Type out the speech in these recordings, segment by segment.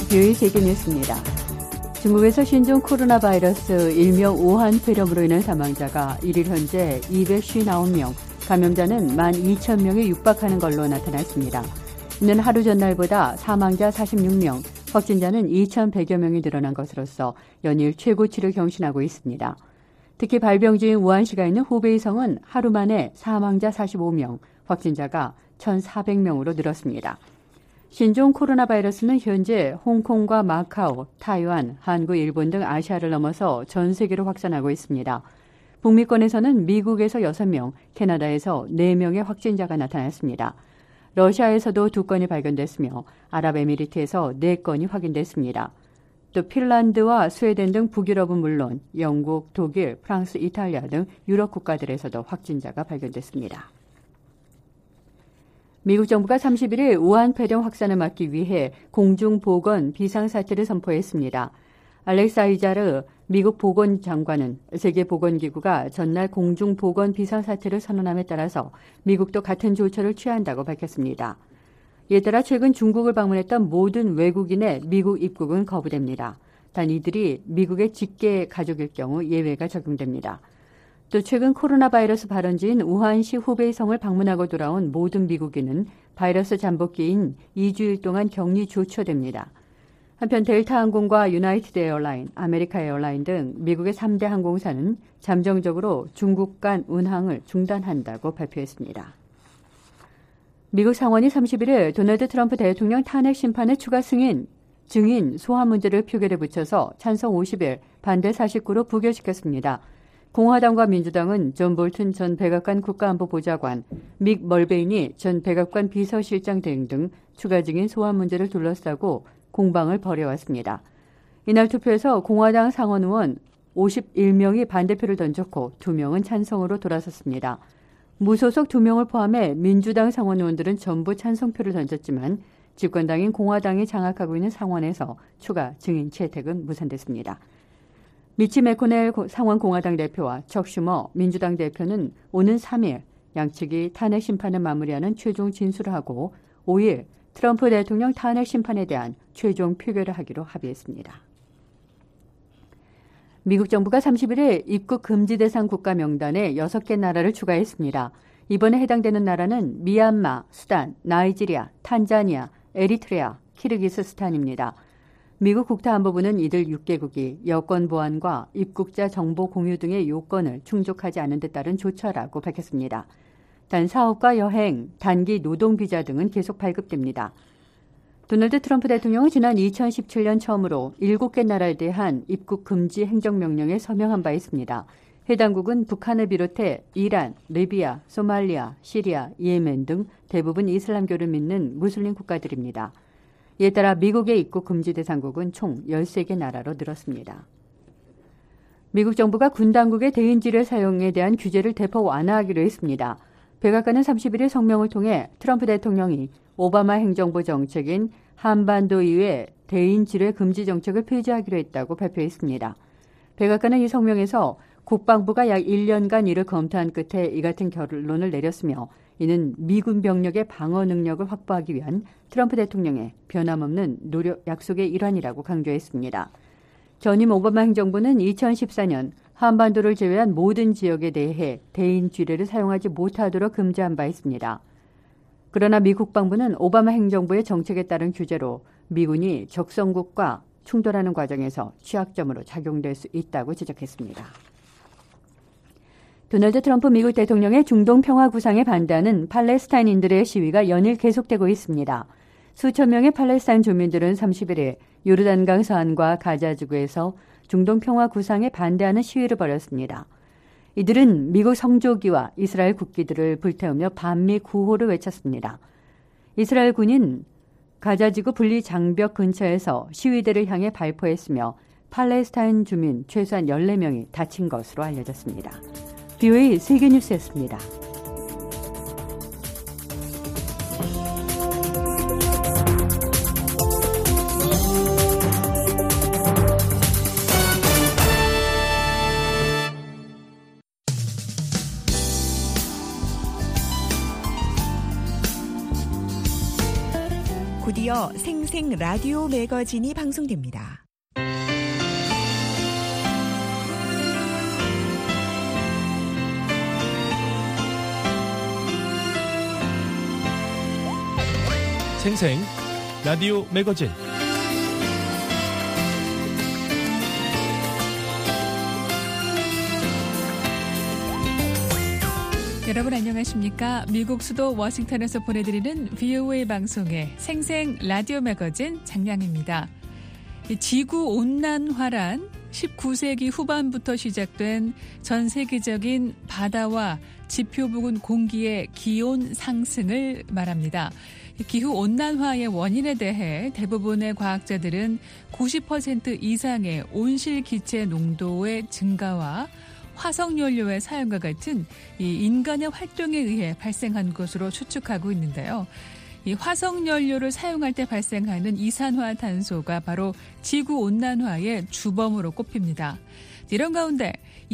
뷰의 세계뉴스입니다. 중국에서 신종 코로나 바이러스 일명 우한 폐렴으로 인한 사망자가 1일 현재 259명, 감염자는 12,000명에 육박하는 걸로 나타났습니다. 이는 하루 전날보다 사망자 46명, 확진자는 2,100여 명이 늘어난 것으로서 연일 최고치를 경신하고 있습니다. 특히 발병지인 우한시가 있는 후베이성은 하루 만에 사망자 45명, 확진자가 1,400명으로 늘었습니다. 신종 코로나 바이러스는 현재 홍콩과 마카오, 타이완, 한국, 일본 등 아시아를 넘어서 전 세계로 확산하고 있습니다. 북미권에서는 미국에서 6명, 캐나다에서 4명의 확진자가 나타났습니다. 러시아에서도 2건이 발견됐으며 아랍에미리트에서 4건이 확인됐습니다. 또 핀란드와 스웨덴 등 북유럽은 물론 영국, 독일, 프랑스, 이탈리아 등 유럽 국가들에서도 확진자가 발견됐습니다. 미국 정부가 31일 우한 폐렴 확산을 막기 위해 공중보건 비상사태를 선포했습니다. 알렉스 아이자르 미국 보건장관은 세계보건기구가 전날 공중보건 비상사태를 선언함에 따라서 미국도 같은 조처를 취한다고 밝혔습니다. 이에 따라 최근 중국을 방문했던 모든 외국인의 미국 입국은 거부됩니다. 단 이들이 미국의 직계 가족일 경우 예외가 적용됩니다. 또 최근 코로나 바이러스 발원지인 우한시 후베이성을 방문하고 돌아온 모든 미국인은 바이러스 잠복기인 2주일 동안 격리 조처됩니다. 한편 델타 항공과 유나이티드 에어라인, 아메리카 에어라인 등 미국의 3대 항공사는 잠정적으로 중국 간 운항을 중단한다고 발표했습니다. 미국 상원이 31일 도널드 트럼프 대통령 탄핵 심판의 추가 증인 소환 문제를 표결에 붙여서 찬성 50일, 반대 49로 부결시켰습니다. 공화당과 민주당은 존 볼튼 전 백악관 국가안보보좌관, 믹 멀베이니 전 백악관 비서실장 등 추가 증인 소환 문제를 둘러싸고 공방을 벌여왔습니다. 이날 투표에서 공화당 상원 의원 51명이 반대표를 던졌고 2명은 찬성으로 돌아섰습니다. 무소속 2명을 포함해 민주당 상원 의원들은 전부 찬성표를 던졌지만 집권당인 공화당이 장악하고 있는 상원에서 추가 증인 채택은 무산됐습니다. 미치 매코넬 상원 공화당 대표와 척 슈머 민주당 대표는 오는 3일 양측이 탄핵 심판을 마무리하는 최종 진술을 하고 5일 트럼프 대통령 탄핵 심판에 대한 최종 표결을 하기로 합의했습니다. 미국 정부가 31일 입국 금지 대상 국가 명단에 6개 나라를 추가했습니다. 이번에 해당되는 나라는 미얀마, 수단, 나이지리아, 탄자니아, 에리트레아, 키르기스스탄입니다. 미국 국토안보부는 이들 6개국이 여권 보안과 입국자 정보 공유 등의 요건을 충족하지 않은 데 따른 조처라고 밝혔습니다. 단 사업과 여행, 단기 노동비자 등은 계속 발급됩니다. 도널드 트럼프 대통령은 지난 2017년 처음으로 7개 나라에 대한 입국 금지 행정명령에 서명한 바 있습니다. 해당국은 북한을 비롯해 이란, 리비아, 소말리아, 시리아, 예멘 등 대부분 이슬람교를 믿는 무슬림 국가들입니다. 이에 따라 미국의 입국 금지 대상국은 총 13개 나라로 늘었습니다. 미국 정부가 군 당국의 대인지뢰 사용에 대한 규제를 대폭 완화하기로 했습니다. 백악관은 31일 성명을 통해 트럼프 대통령이 오바마 행정부 정책인 한반도 이외 대인지뢰 금지 정책을 폐지하기로 했다고 발표했습니다. 백악관은 이 성명에서 국방부가 약 1년간 이를 검토한 끝에 이 같은 결론을 내렸으며 이는 미군 병력의 방어 능력을 확보하기 위한 트럼프 대통령의 변함없는 노력 약속의 일환이라고 강조했습니다. 전임 오바마 행정부는 2014년 한반도를 제외한 모든 지역에 대해 대인지뢰를 사용하지 못하도록 금지한 바 있습니다. 그러나 미 국방부는 오바마 행정부의 정책에 따른 규제로 미군이 적성국과 충돌하는 과정에서 취약점으로 작용될 수 있다고 지적했습니다. 도널드 트럼프 미국 대통령의 중동 평화 구상에 반대하는 팔레스타인인들의 시위가 연일 계속되고 있습니다. 수천 명의 팔레스타인 주민들은 31일 요르단강 서안과 가자지구에서 중동 평화 구상에 반대하는 시위를 벌였습니다. 이들은 미국 성조기와 이스라엘 국기들을 불태우며 반미 구호를 외쳤습니다. 이스라엘 군인 가자지구 분리 장벽 근처에서 시위대를 향해 발포했으며 팔레스타인 주민 최소한 14명이 다친 것으로 알려졌습니다. 뷰의 세계뉴스였습니다. 곧이어 생생 라디오 매거진이 방송됩니다. 생생 라디오 매거진 여러분 안녕하십니까? 미국 수도 워싱턴에서 보내드리는 VOA 방송의 생생 라디오 매거진 장량입니다. 지구온난화란 19세기 후반부터 시작된 전 세계적인 바다와 지표 부근 공기의 기온 상승을 말합니다. 기후온난화의 원인에 대해 대부분의 과학자들은 90% 이상의 온실기체 농도의 증가와 화석연료의 사용과 같은 이 인간의 활동에 의해 발생한 것으로 추측하고 있는데요. 이 화석연료를 사용할 때 발생하는 이산화탄소가 바로 지구온난화의 주범으로 꼽힙니다. 이런 가운데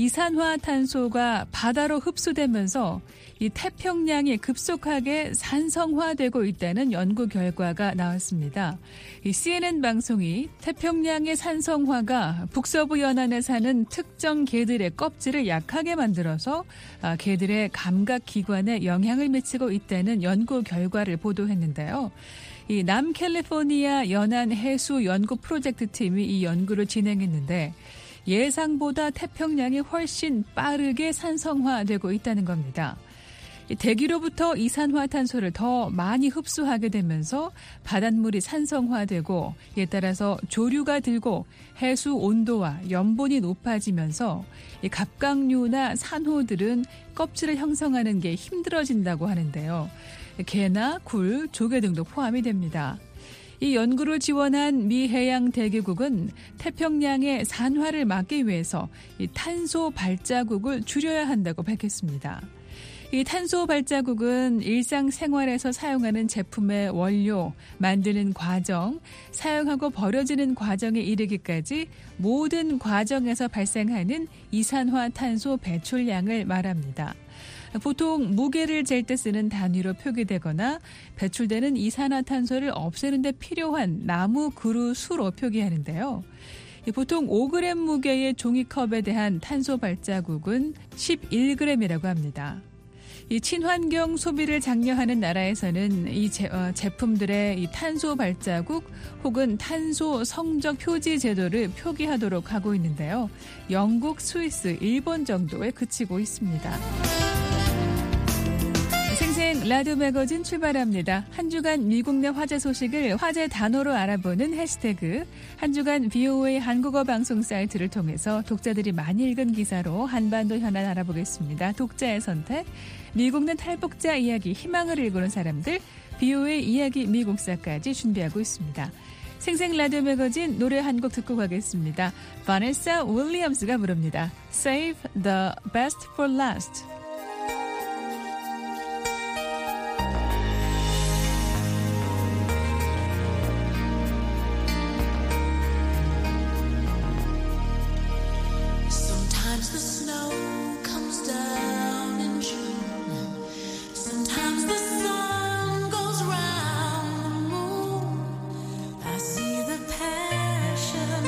이산화탄소가 바다로 흡수되면서 이 태평양이 급속하게 산성화되고 있다는 연구 결과가 나왔습니다. 이 CNN 방송이 태평양의 산성화가 북서부 연안에 사는 특정 개들의 껍질을 약하게 만들어서 개들의 감각 기관에 영향을 미치고 있다는 연구 결과를 보도했는데요. 이 남캘리포니아 연안 해수 연구 프로젝트 팀이 이 연구를 진행했는데 예상보다 태평양이 훨씬 빠르게 산성화되고 있다는 겁니다. 대기로부터 이산화탄소를 더 많이 흡수하게 되면서 바닷물이 산성화되고 이에 따라서 조류가 들고 해수 온도와 염분이 높아지면서 갑각류나 산호들은 껍질을 형성하는 게 힘들어진다고 하는데요. 개나 굴, 조개 등도 포함이 됩니다. 이 연구를 지원한 미 해양 대기국은 태평양의 산화를 막기 위해서 이 탄소 발자국을 줄여야 한다고 밝혔습니다. 이 탄소 발자국은 일상생활에서 사용하는 제품의 원료, 만드는 과정, 사용하고 버려지는 과정에 이르기까지 모든 과정에서 발생하는 이산화탄소 배출량을 말합니다. 보통 무게를 잴 때 쓰는 단위로 표기되거나 배출되는 이산화탄소를 없애는 데 필요한 나무 그루 수로 표기하는데요. 보통 5g 무게의 종이컵에 대한 탄소 발자국은 11g이라고 합니다. 이 친환경 소비를 장려하는 나라에서는 이 제품들의 이 탄소 발자국 혹은 탄소 성적 표지 제도를 표기하도록 하고 있는데요. 영국, 스위스, 일본 정도에 그치고 있습니다. 생생 라디오 매거진 출발합니다. 한 주간 미국 내 화제 소식을 화제 단어로 알아보는 해시태그, 한 주간 VOA 한국어 방송 사이트를 통해서 독자들이 많이 읽은 기사로 한반도 현안 알아보겠습니다. 독자의 선택, 미국 내 탈북자 이야기, 희망을 일구는 사람들, VOA 이야기 미국사까지 준비하고 있습니다. 생생 라디오 매거진 노래 한 곡 듣고 가겠습니다. 바네사 윌리엄스가 부릅니다. Save the best for last.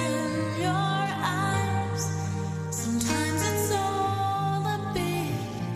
Sometimes it's all a bit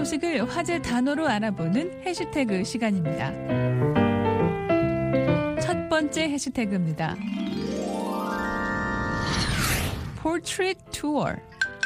소식을 화제 단어로 알아보는 해시태그 시간입니다. 첫 번째 해시태그입니다. Portrait Tour.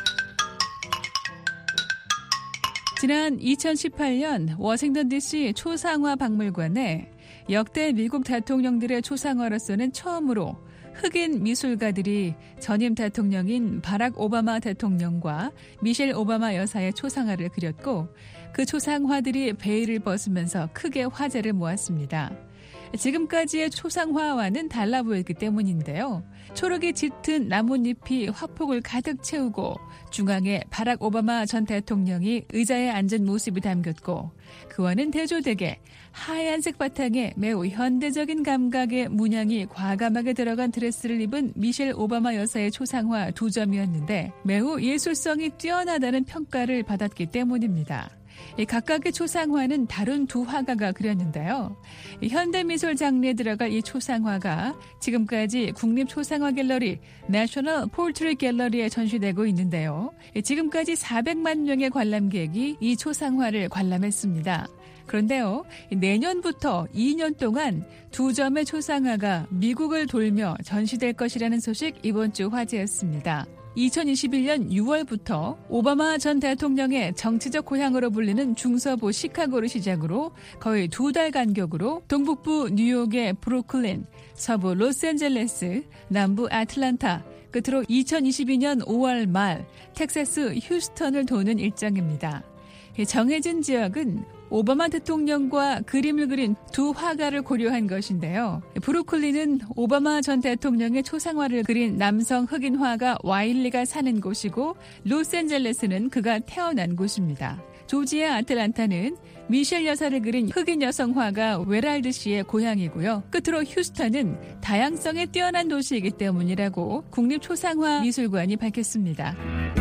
지난 2018년 워싱턴 DC 초상화 박물관에 역대 미국 대통령들의 초상화로서는 처음으로 흑인 미술가들이 전임 대통령인 바락 오바마 대통령과 미셸 오바마 여사의 초상화를 그렸고 그 초상화들이 베일을 벗으면서 크게 화제를 모았습니다. 지금까지의 초상화와는 달라 보였기 때문인데요. 초록이 짙은 나뭇잎이 화폭을 가득 채우고 중앙에 바락 오바마 전 대통령이 의자에 앉은 모습이 담겼고 그와는 대조되게 하얀색 바탕에 매우 현대적인 감각의 문양이 과감하게 들어간 드레스를 입은 미셸 오바마 여사의 초상화 2점이었는데 매우 예술성이 뛰어나다는 평가를 받았기 때문입니다. 각각의 초상화는 다른 두 화가가 그렸는데요. 현대미술 장르에 들어갈 이 초상화가 지금까지 국립초상화 갤러리 내셔널 포트레이트 갤러리에 전시되고 있는데요. 지금까지 400만 명의 관람객이 이 초상화를 관람했습니다. 그런데요, 내년부터 2년 동안 2점의 초상화가 미국을 돌며 전시될 것이라는 소식 이번 주 화제였습니다. 2021년 6월부터 오바마 전 대통령의 정치적 고향으로 불리는 중서부 시카고를 시작으로 거의 2달 간격으로 동북부 뉴욕의 브루클린, 서부 로스앤젤레스, 남부 애틀랜타, 끝으로 2022년 5월 말 텍사스 휴스턴을 도는 일정입니다. 정해진 지역은 오바마 대통령과 그림을 그린 두 화가를 고려한 것인데요. 브루클린은 오바마 전 대통령의 초상화를 그린 남성 흑인 화가 와일리가 사는 곳이고 로스앤젤레스는 그가 태어난 곳입니다. 조지아 애틀랜타는 미셸 여사를 그린 흑인 여성 화가 웨랄드 씨의 고향이고요. 끝으로 휴스턴은 다양성에 뛰어난 도시이기 때문이라고 국립초상화 미술관이 밝혔습니다.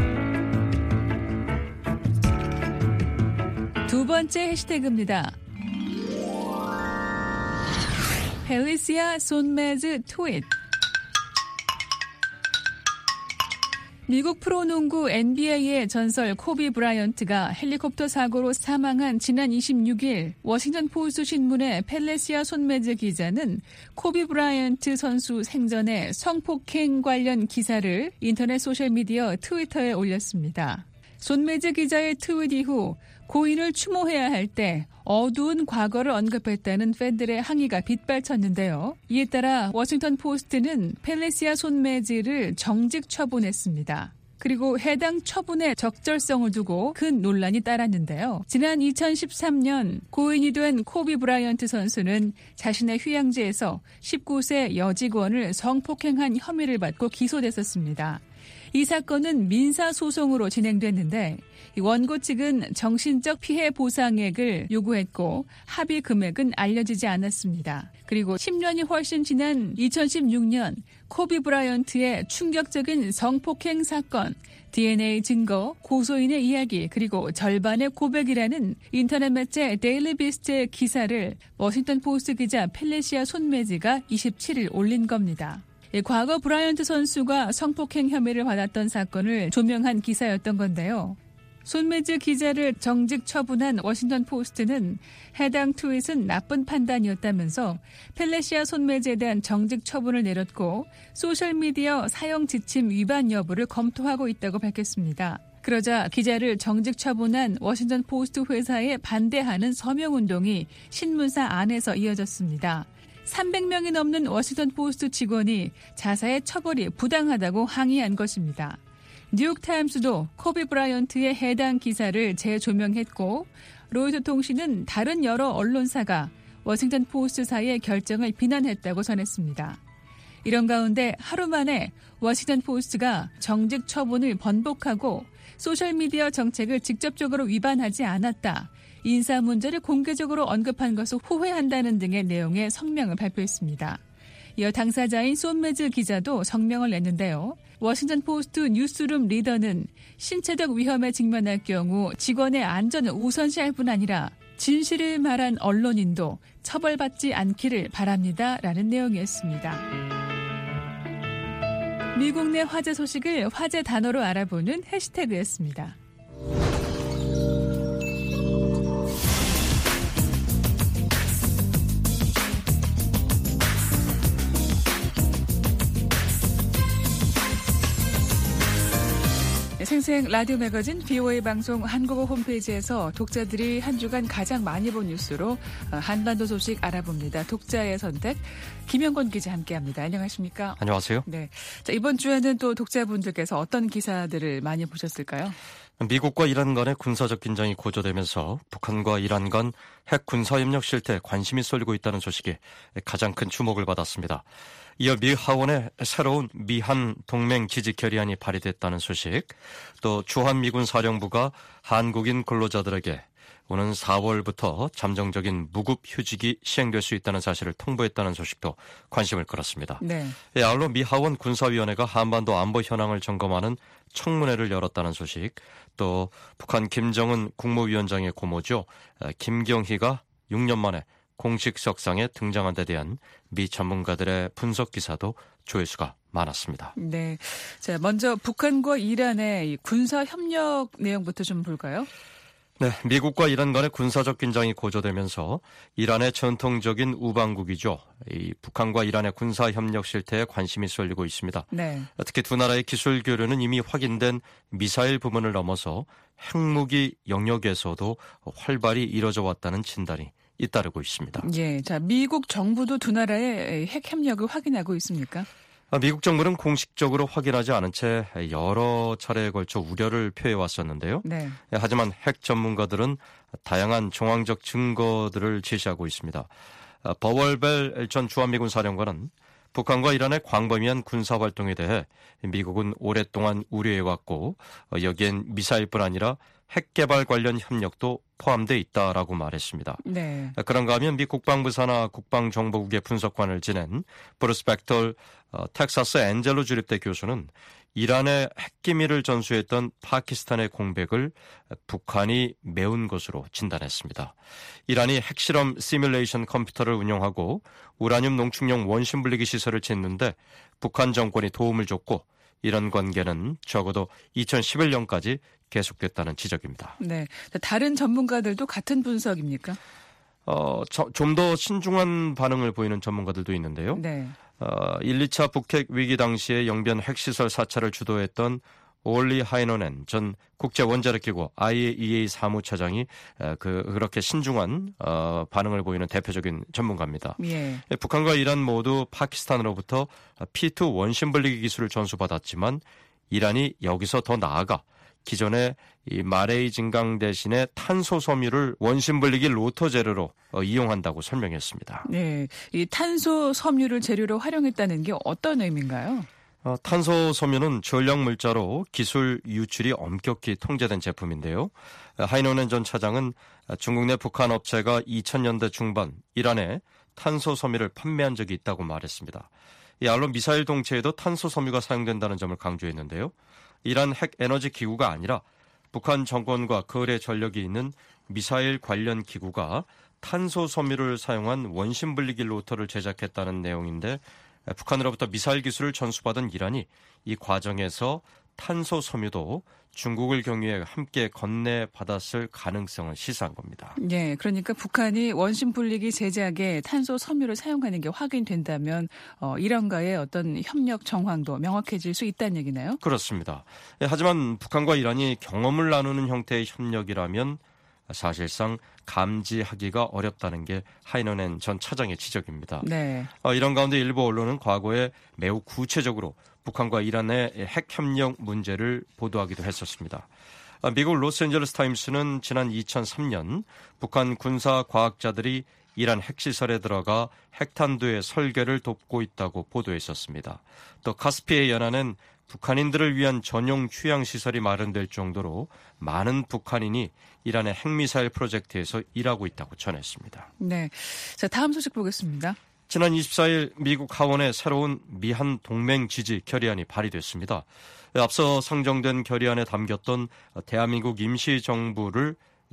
두 번째 해시태그입니다. 펠리시아 손메즈 트윗. 미국 프로농구 NBA의 전설 코비 브라이언트가 헬리콥터 사고로 사망한 지난 26일 워싱턴 포스트 신문의 펠리시아 손메즈 기자는 코비 브라이언트 선수 생전에 성폭행 관련 기사를 인터넷 소셜미디어 트위터에 올렸습니다. 손메즈 기자의 트윗 이후 고인을 추모해야 할 때 어두운 과거를 언급했다는 팬들의 항의가 빗발쳤는데요. 이에 따라 워싱턴 포스트는 펠리시아 손메즈를 정직 처분했습니다. 그리고 해당 처분의 적절성을 두고 큰 논란이 따랐는데요. 지난 2013년 고인이 된 코비 브라이언트 선수는 자신의 휴양지에서 19세 여직원을 성폭행한 혐의를 받고 기소됐었습니다. 이 사건은 민사소송으로 진행됐는데 원고 측은 정신적 피해 보상액을 요구했고 합의 금액은 알려지지 않았습니다. 그리고 10년이 훨씬 지난 2016년 코비 브라이언트의 충격적인 성폭행 사건, DNA 증거, 고소인의 이야기, 그리고 절반의 고백이라는 인터넷 매체 데일리 비스트의 기사를 워싱턴 포스트 기자 펠리시아 손메즈가 27일 올린 겁니다. 과거 브라이언트 선수가 성폭행 혐의를 받았던 사건을 조명한 기사였던 건데요. 손메즈 기자를 정직 처분한 워싱턴 포스트는 해당 트윗은 나쁜 판단이었다면서 펠리시아 손메즈에 대한 정직 처분을 내렸고 소셜미디어 사용 지침 위반 여부를 검토하고 있다고 밝혔습니다. 그러자 기자를 정직 처분한 워싱턴 포스트 회사에 반대하는 서명운동이 신문사 안에서 이어졌습니다. 300명이 넘는 워싱턴 포스트 직원이 자사의 처벌이 부당하다고 항의한 것입니다. 뉴욕타임스도 코비 브라이언트의 해당 기사를 재조명했고 로이터 통신은 다른 여러 언론사가 워싱턴 포스트사의 결정을 비난했다고 전했습니다. 이런 가운데 하루 만에 워싱턴 포스트가 정직 처분을 번복하고 소셜미디어 정책을 직접적으로 위반하지 않았다. 인사 문제를 공개적으로 언급한 것을 후회한다는 등의 내용의 성명을 발표했습니다. 이어 당사자인 손메즈 기자도 성명을 냈는데요. 워싱턴 포스트 뉴스룸 리더는 신체적 위험에 직면할 경우 직원의 안전을 우선시할 뿐 아니라 진실을 말한 언론인도 처벌받지 않기를 바랍니다. 라는 내용이었습니다. 미국 내 화제 소식을 화제 단어로 알아보는 해시태그였습니다. 생생 라디오 매거진 BOA 방송 한국어 홈페이지에서 독자들이 한 주간 가장 많이 본 뉴스로 한반도 소식 알아봅니다. 독자의 선택, 김영권 기자 함께합니다. 안녕하십니까? 안녕하세요. 네, 자, 이번 주에는 또 독자분들께서 어떤 기사들을 많이 보셨을까요? 미국과 이란 간의 군사적 긴장이 고조되면서 북한과 이란 간 핵 군사협력 실태에 관심이 쏠리고 있다는 소식이 가장 큰 주목을 받았습니다. 이어 미 하원의 새로운 미한 동맹 지지 결의안이 발의됐다는 소식, 또 주한미군 사령부가 한국인 근로자들에게 오는 4월부터 잠정적인 무급 휴직이 시행될 수 있다는 사실을 통보했다는 소식도 관심을 끌었습니다. 네. 아울러 미 하원 군사위원회가 한반도 안보 현황을 점검하는 청문회를 열었다는 소식, 또 북한 김정은 국무위원장의 고모죠, 김경희가 6년 만에 공식 석상에 등장한 데 대한 미 전문가들의 분석 기사도 조회수가 많았습니다. 네. 자, 먼저 북한과 이란의 군사 협력 내용부터 좀 볼까요? 네, 미국과 이란 간의 군사적 긴장이 고조되면서 이란의 전통적인 우방국이죠. 이 북한과 이란의 군사 협력 실태에 관심이 쏠리고 있습니다. 네. 특히 두 나라의 기술 교류는 이미 확인된 미사일 부문을 넘어서 핵무기 영역에서도 활발히 이뤄져 왔다는 진단이 잇따르고 있습니다. 예, 자, 미국 정부도 두 나라의 핵 협력을 확인하고 있습니까? 미국 정부는 공식적으로 확인하지 않은 채 여러 차례에 걸쳐 우려를 표해왔었는데요. 네. 하지만 핵 전문가들은 다양한 정황적 증거들을 제시하고 있습니다. 버월벨 전 주한미군 사령관은 북한과 이란의 광범위한 군사활동에 대해 미국은 오랫동안 우려해왔고 여기엔 미사일뿐 아니라 핵 개발 관련 협력도 포함되어 있다라고 말했습니다. 네. 그런가 하면 미 국방부 산하 국방정보국의 분석관을 지낸 브루스 백톨 텍사스 앤젤로 주립대 교수는 이란의 핵기밀을 전수했던 파키스탄의 공백을 북한이 메운 것으로 진단했습니다. 이란이 핵실험 시뮬레이션 컴퓨터를 운영하고 우라늄 농축용 원심 분리기 시설을 짓는데 북한 정권이 도움을 줬고 이런 관계는 적어도 2011년까지 계속됐다는 지적입니다. 네. 다른 전문가들도 같은 분석입니까? 좀 더 신중한 반응을 보이는 전문가들도 있는데요. 네. 1, 2차 북핵 위기 당시에 영변 핵시설 사찰을 주도했던 올리 하이노넨 전 국제원자력기구 IAEA 사무차장이 그렇게 신중한 반응을 보이는 대표적인 전문가입니다. 예. 북한과 이란 모두 파키스탄으로부터 P2 원심 분리기 기술을 전수받았지만 이란이 여기서 더 나아가 기존의 이 마레이 진강 대신에 탄소 섬유를 원심 분리기 로터 재료로 이용한다고 설명했습니다. 네, 이 탄소 섬유를 재료로 활용했다는 게 어떤 의미인가요? 탄소 섬유는 전력 물자로 기술 유출이 엄격히 통제된 제품인데요. 하이노넨 전 차장은 중국 내 북한 업체가 2000년대 중반 이란에 탄소 섬유를 판매한 적이 있다고 말했습니다. 아울러 미사일 동체에도 탄소 섬유가 사용된다는 점을 강조했는데요. 이란 핵 에너지 기구가 아니라 북한 정권과 거래 전력이 있는 미사일 관련 기구가 탄소 섬유를 사용한 원심 분리기 로터를 제작했다는 내용인데 북한으로부터 미사일 기술을 전수받은 이란이 이 과정에서 탄소 섬유도 중국을 경유해 함께 건네받았을 가능성을 시사한 겁니다. 네, 그러니까 북한이 원심 분리기 제작에 탄소 섬유를 사용하는 게 확인된다면 이란과의 어떤 협력 정황도 명확해질 수 있다는 얘기나요? 그렇습니다. 하지만 북한과 이란이 경험을 나누는 형태의 협력이라면 사실상 감지하기가 어렵다는 게 하이노넨 전 차장의 지적입니다. 네. 이런 가운데 일부 언론은 과거에 매우 구체적으로 북한과 이란의 핵협력 문제를 보도하기도 했었습니다. 미국 로스앤젤레스 타임스는 지난 2003년 북한 군사과학자들이 이란 핵시설에 들어가 핵탄두의 설계를 돕고 있다고 보도했었습니다. 또 카스피해 연안은 북한인들을 위한 전용 휴양시설이 마련될 정도로 많은 북한인이 이란의 핵미사일 프로젝트에서 일하고 있다고 전했습니다. 네, 자 다음 소식 보겠습니다. 지난 24일 미국 하원의 새로운 미한 동맹 지지 결의안이 발의됐습니다. 앞서 상정된 결의안에 담겼던 대한민국 임시정부를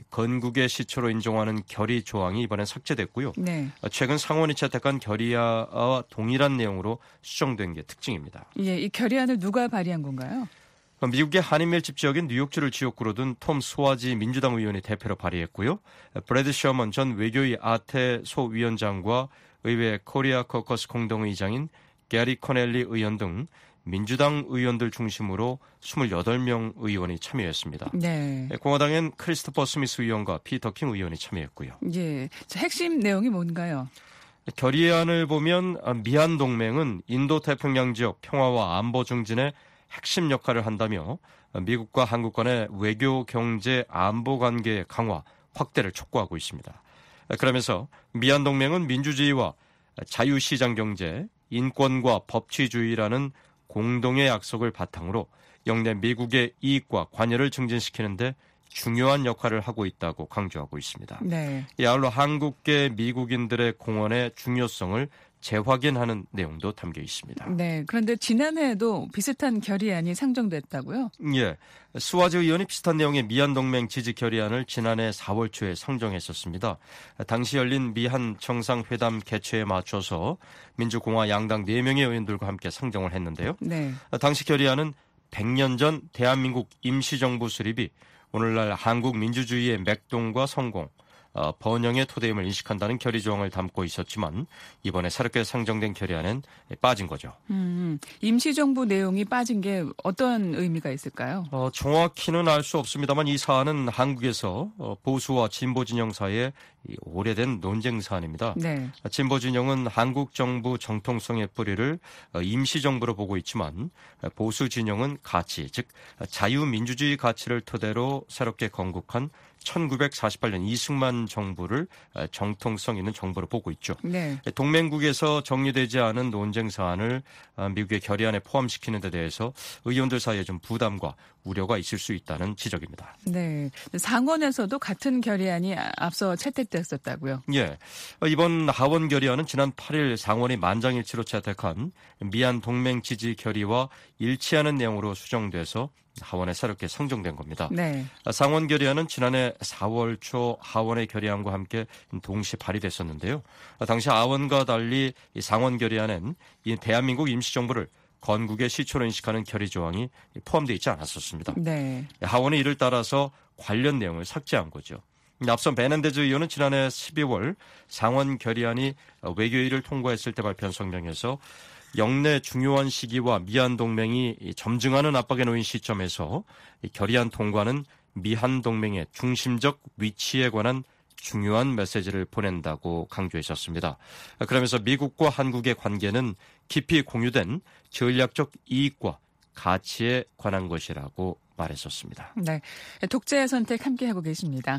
건국의 시초로 인정하는 결의 조항이 이번엔 삭제됐고요. 네. 최근 상원이 채택한 결의안과 동일한 내용으로 수정된 게 특징입니다. 예, 이 결의안을 누가 발의한 건가요? 미국의 한인밀집 지역인 뉴욕주를 지역구로 둔 톰 스와지 민주당 의원이 대표로 발의했고요. 브래드 셔먼 전 외교위 아태 소위원장과 의회 코리아 커커스 공동의장인 게리 코넬리 의원 등 민주당 의원들 중심으로 28명 의원이 참여했습니다. 네. 공화당엔 크리스토퍼 스미스 의원과 피터 킹 의원이 참여했고요. 예. 핵심 내용이 뭔가요? 결의안을 보면 미한 동맹은 인도 태평양 지역 평화와 안보 증진에 핵심 역할을 한다며 미국과 한국 간의 외교, 경제, 안보 관계의 강화, 확대를 촉구하고 있습니다. 그러면서 미한 동맹은 민주주의와 자유시장 경제, 인권과 법치주의라는 공동의 약속을 바탕으로 영내 미국의 이익과 관여를 증진시키는 데 중요한 역할을 하고 있다고 강조하고 있습니다. 네. 아울러 한국계 미국인들의 공헌의 중요성을 재확인하는 내용도 담겨 있습니다. 네. 그런데 지난해에도 비슷한 결의안이 상정됐다고요? 예. 수와즈 의원이 비슷한 내용의 미한 동맹 지지 결의안을 지난해 4월 초에 상정했었습니다. 당시 열린 미한 정상회담 개최에 맞춰서 민주공화 양당 4명의 의원들과 함께 상정을 했는데요. 네. 당시 결의안은 100년 전 대한민국 임시정부 수립이 오늘날 한국 민주주의의 맥동과 성공, 번영의 토대임을 인식한다는 결의 조항을 담고 있었지만 이번에 새롭게 상정된 결의안은 빠진 거죠. 임시정부 내용이 빠진 게 어떤 의미가 있을까요? 정확히는 알 수 없습니다만 이 사안은 한국에서 보수와 진보 진영 사이에 오래된 논쟁 사안입니다. 네. 진보 진영은 한국 정부 정통성의 뿌리를 임시정부로 보고 있지만 보수 진영은 가치, 즉 자유민주주의 가치를 토대로 새롭게 건국한 1948년 이승만 정부를 정통성 있는 정부로 보고 있죠. 네. 동맹국에서 정리되지 않은 논쟁 사안을 미국의 결의안에 포함시키는 데 대해서 의원들 사이에 좀 부담과 우려가 있을 수 있다는 지적입니다. 네. 상원에서도 같은 결의안이 앞서 채택됐었다고요? 예. 이번 하원 결의안은 지난 8일 상원이 만장일치로 채택한 미한 동맹 지지 결의와 일치하는 내용으로 수정돼서 하원에 새롭게 상정된 겁니다. 네. 상원 결의안은 지난해 4월 초 하원의 결의안과 함께 동시 발의됐었는데요. 당시 하원과 달리 이 상원 결의안엔 이 대한민국 임시정부를 건국의 시초로 인식하는 결의 조항이 포함되어 있지 않았었습니다. 네. 하원이 이를 따라서 관련 내용을 삭제한 거죠. 앞선 베난데즈 의원은 지난해 12월 상원 결의안이 외교위를 통과했을 때 발표한 성명에서 영내 중요한 시기와 미한 동맹이 점증하는 압박에 놓인 시점에서 결의안 통과는 미한 동맹의 중심적 위치에 관한 중요한 메시지를 보낸다고 강조했었습니다. 그러면서 미국과 한국의 관계는 깊이 공유된 전략적 이익과 가치에 관한 것이라고 말했었습니다. 네. 독재의 선택 함께하고 계십니다.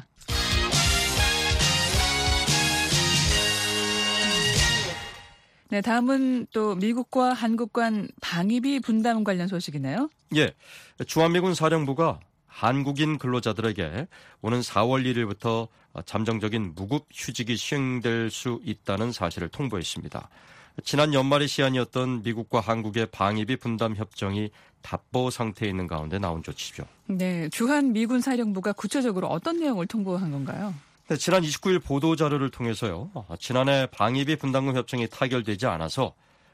네, 다음은 또 미국과 한국 간 방위비 분담 관련 소식이네요. 예, 주한미군 사령부가 한국인 근로자들에게 오는 4월 1일부터 잠정적인 무급 휴직이 시행될 수 있다는 사실을 통보했습니다. 지난 연말이 시한이었던 미국과 한국의 방위비 분담 협정이 답보 상태에 있는 가운데 나온 조치죠. 네, 주한미군 사령부가 구체적으로 어떤 내용을 통보한 건가요? 네, 지난 29일 보도자료를 통해서요. 지난해 방위비 분담금 협정이 타결되지 않아서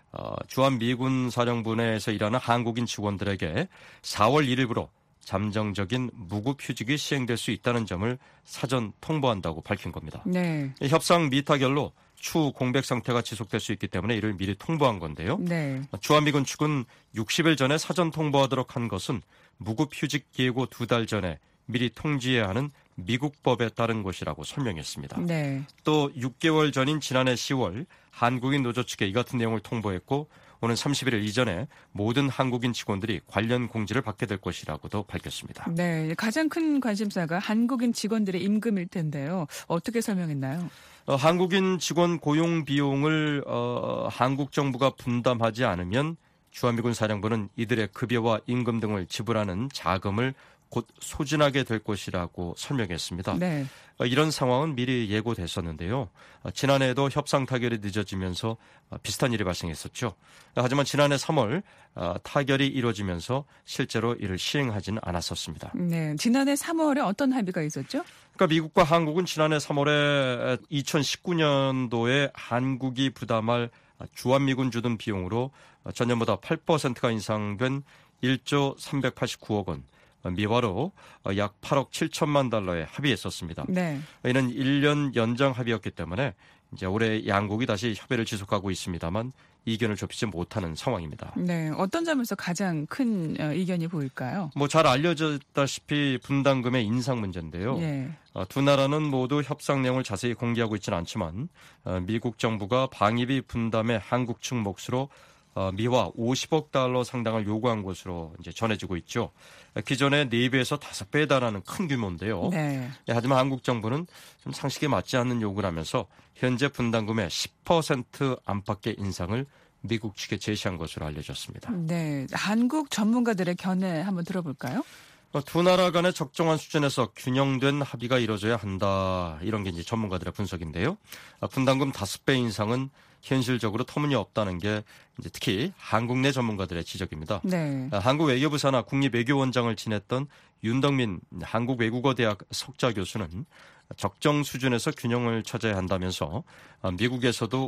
주한미군 사령부 내에서 일하는 한국인 직원들에게 4월 1일부로 잠정적인 무급 휴직이 시행될 수 있다는 점을 사전 통보한다고 밝힌 겁니다. 네. 협상 미타결로 추후 공백 상태가 지속될 수 있기 때문에 이를 미리 통보한 건데요. 네. 주한미군 측은 60일 전에 사전 통보하도록 한 것은 무급 휴직 예고 2달 전에 미리 통지해야 하는 미국법에 따른 것이라고 설명했습니다. 네. 또 6개월 전인 지난해 10월 한국인 노조 측에 이 같은 내용을 통보했고 오는 31일 이전에 모든 한국인 직원들이 관련 공지를 받게 될 것이라고도 밝혔습니다. 네, 가장 큰 관심사가 한국인 직원들의 임금일 텐데요. 어떻게 설명했나요? 한국인 직원 고용 비용을 한국 정부가 분담하지 않으면 주한미군 사령부는 이들의 급여와 임금 등을 지불하는 자금을 곧 소진하게 될 것이라고 설명했습니다. 네. 이런 상황은 미리 예고됐었는데요. 지난해에도 협상 타결이 늦어지면서 비슷한 일이 발생했었죠. 하지만 지난해 3월 타결이 이루어지면서 실제로 이를 시행하지는 않았었습니다. 네, 지난해 3월에 어떤 합의가 있었죠? 그러니까 미국과 한국은 지난해 3월에 2019년도에 한국이 부담할 주한미군 주둔 비용으로 전년보다 8%가 인상된 1조 389억 원, 미화로 약 8억 7천만 달러에 합의했었습니다. 네. 이는 1년 연장 합의였기 때문에 이제 올해 양국이 다시 협의를 지속하고 있습니다만 이견을 좁히지 못하는 상황입니다. 네, 어떤 점에서 가장 큰 이견이 보일까요? 뭐 잘 알려졌다시피 분담금의 인상 문제인데요. 예. 두 나라는 모두 협상 내용을 자세히 공개하고 있지는 않지만 미국 정부가 방위비 분담의 한국 측 몫으로 미화 50억 달러 상당을 요구한 것으로 이제 전해지고 있죠. 기존의 4배에서 5배에 달하는 큰 규모인데요. 네. 하지만 한국 정부는 좀 상식에 맞지 않는 요구를 하면서 현재 분담금의 10% 안팎의 인상을 미국 측에 제시한 것으로 알려졌습니다. 네, 한국 전문가들의 견해 한번 들어볼까요? 두 나라 간의 적정한 수준에서 균형된 합의가 이루어져야 한다. 이런 게 이제 전문가들의 분석인데요. 분담금 5배 인상은 현실적으로 터무니없다는 게 이제 특히 한국 내 전문가들의 지적입니다. 네. 한국 외교부 산하 국립외교원장을 지냈던 윤덕민 한국외국어대학 석좌 교수는 적정 수준에서 균형을 찾아야 한다면서 미국에서도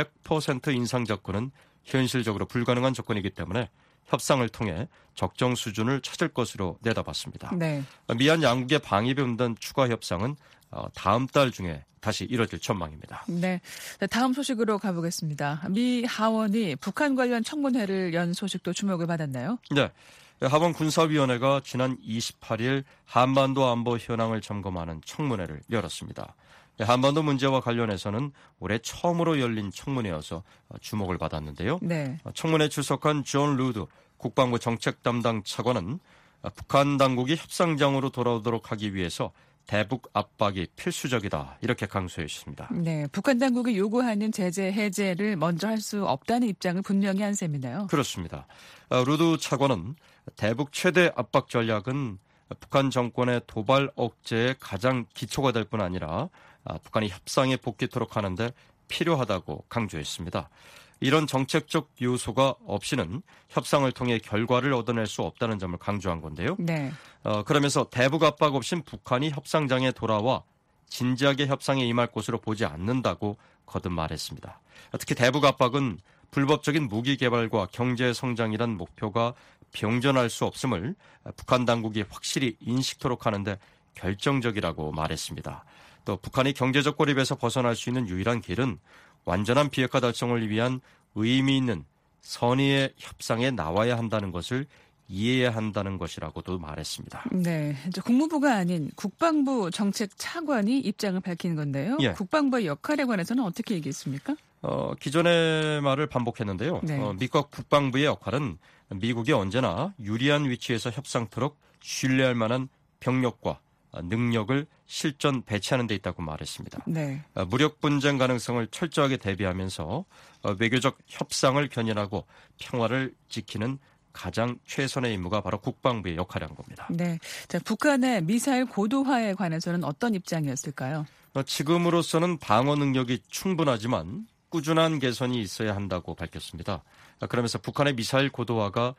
500% 인상 접근은 현실적으로 불가능한 조건이기 때문에 협상을 통해 적정 수준을 찾을 것으로 내다봤습니다. 네. 미한 양국의 방위비 분담 추가 협상은 다음 달 중에 다시 이뤄질 전망입니다. 네. 다음 소식으로 가보겠습니다. 미 하원이 북한 관련 청문회를 연 소식도 주목을 받았나요? 네. 하원 군사위원회가 지난 28일 한반도 안보 현황을 점검하는 청문회를 열었습니다. 한반도 문제와 관련해서는 올해 처음으로 열린 청문회여서 주목을 받았는데요. 네. 청문회에 출석한 존 루드 국방부 정책 담당 차관은 북한 당국이 협상장으로 돌아오도록 하기 위해서 대북 압박이 필수적이다 이렇게 강조했습니다. 네, 북한 당국이 요구하는 제재 해제를 먼저 할 수 없다는 입장을 분명히 한 셈이네요. 그렇습니다. 루드 차관은 대북 최대 압박 전략은 북한 정권의 도발 억제의 가장 기초가 될 뿐 아니라 북한이 협상에 복귀토록 하는데 필요하다고 강조했습니다. 이런 정책적 요소가 없이는 협상을 통해 결과를 얻어낼 수 없다는 점을 강조한 건데요. 네. 그러면서 대북 압박 없인 북한이 협상장에 돌아와 진지하게 협상에 임할 것으로 보지 않는다고 거듭 말했습니다. 특히 대북 압박은 불법적인 무기 개발과 경제 성장이란 목표가 병전할 수 없음을 북한 당국이 확실히 인식토록 하는데 결정적이라고 말했습니다. 또 북한이 경제적 고립에서 벗어날 수 있는 유일한 길은 완전한 비핵화 달성을 위한 의미 있는 선의의 협상에 나와야 한다는 것을 이해해야 한다는 것이라고도 말했습니다. 네, 이제 국무부가 아닌 국방부 정책 차관이 입장을 밝힌 건데요. 예. 국방부의 역할에 관해서는 어떻게 얘기했습니까? 기존의 말을 반복했는데요. 네. 미국 국방부의 역할은 미국이 언제나 유리한 위치에서 협상토록 신뢰할 만한 병력과 능력을 실전 배치하는 데 있다고 말했습니다. 네. 무력 분쟁 가능성을 철저하게 대비하면서 외교적 협상을 견인하고 평화를 지키는 가장 최선의 임무가 바로 국방부의 역할이란 겁니다. 네. 자, 북한의 미사일 고도화에 관해서는 어떤 입장이었을까요? 지금으로서는 방어 능력이 충분하지만 꾸준한 개선이 있어야 한다고 밝혔습니다. 그러면서 북한의 미사일 고도화가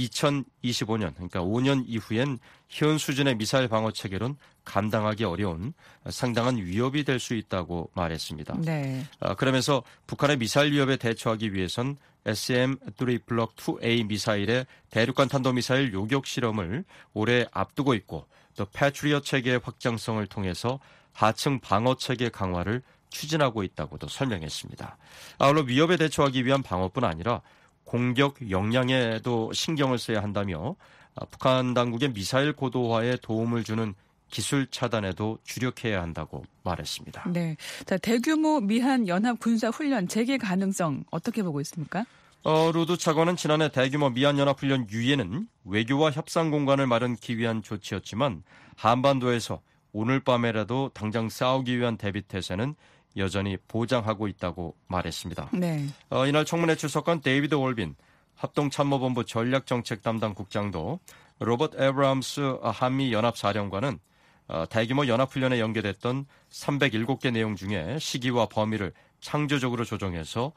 2025년, 그러니까 5년 이후엔 현 수준의 미사일 방어 체계로는 감당하기 어려운 상당한 위협이 될 수 있다고 말했습니다. 네. 그러면서 북한의 미사일 위협에 대처하기 위해선 SM-3 블록 2A 미사일의 대륙간 탄도미사일 요격 실험을 올해 앞두고 있고 또 패트리엇 체계의 확장성을 통해서 하층 방어 체계 강화를 추진하고 있다고도 설명했습니다. 아울러 위협에 대처하기 위한 방어뿐 아니라 공격 역량에도 신경을 써야 한다며 북한 당국의 미사일 고도화에 도움을 주는 기술 차단에도 주력해야 한다고 말했습니다. 네. 자, 대규모 미한 연합 군사 훈련 재개 가능성 어떻게 보고 있습니까? 루드 차관은 지난해 대규모 미한 연합 훈련 유예는 외교와 협상 공간을 마련하기 위한 조치였지만 한반도에서 오늘 밤에라도 당장 싸우기 위한 대비 태세는 여전히 보장하고 있다고 말했습니다. 네. 이날 청문회 출석한 데이비드 올빈 합동참모본부 전략정책 담당 국장도 로버트 에브람스 한미연합사령관은 대규모 연합훈련에 연계됐던 307개 내용 중에 시기와 범위를 창조적으로 조정해서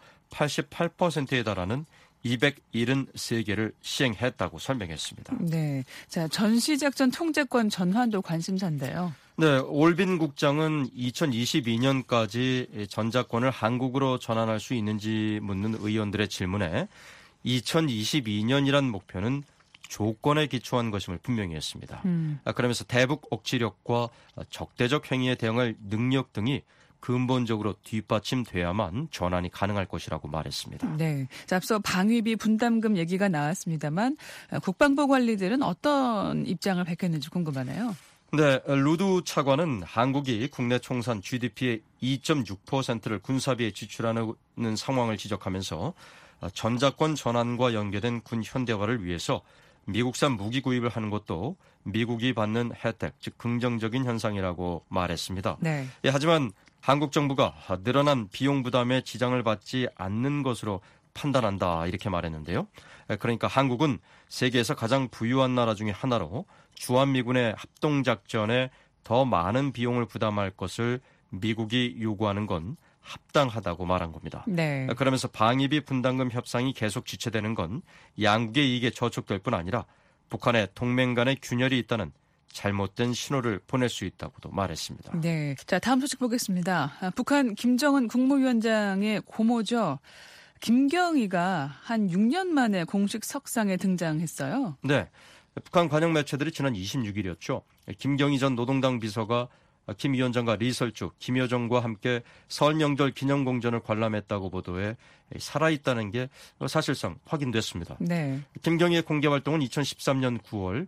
88%에 달하는 273개를 시행했다고 설명했습니다. 네. 자, 전시작전 통제권 전환도 관심사인데요. 네, 올빈 국장은 2022년까지 전자권을 한국으로 전환할 수 있는지 묻는 의원들의 질문에 2022년이란 목표는 조건에 기초한 것임을 분명히 했습니다. 그러면서 대북 억지력과 적대적 행위에 대응할 능력 등이 근본적으로 뒷받침돼야만 전환이 가능할 것이라고 말했습니다. 네. 자, 앞서 방위비 분담금 얘기가 나왔습니다만 국방부 관리들은 어떤 입장을 밝혔는지 궁금하네요. 네, 루드 차관은 한국이 국내 총산 GDP의 2.6%를 군사비에 지출하는 상황을 지적하면서 전자권 전환과 연계된 군 현대화를 위해서 미국산 무기 구입을 하는 것도 미국이 받는 혜택, 즉 긍정적인 현상이라고 말했습니다. 네. 하지만 한국 정부가 늘어난 비용 부담에 지장을 받지 않는 것으로 판단한다 이렇게 말했는데요. 그러니까 한국은 세계에서 가장 부유한 나라 중에 하나로 주한미군의 합동작전에 더 많은 비용을 부담할 것을 미국이 요구하는 건 합당하다고 말한 겁니다. 네. 그러면서 방위비 분담금 협상이 계속 지체되는 건 양국의 이익에 저촉될 뿐 아니라 북한의 동맹 간의 균열이 있다는 잘못된 신호를 보낼 수 있다고도 말했습니다. 네. 자, 다음 소식 보겠습니다. 북한 김정은 국무위원장의 고모죠. 김경희가 한 6년 만에 공식 석상에 등장했어요. 네. 북한 관영 매체들이 지난 26일이었죠. 김경희 전 노동당 비서가 김 위원장과 리설주, 김여정과 함께 설 명절 기념공전을 관람했다고 보도해 살아있다는 게 사실상 확인됐습니다. 네. 김경희의 공개 활동은 2013년 9월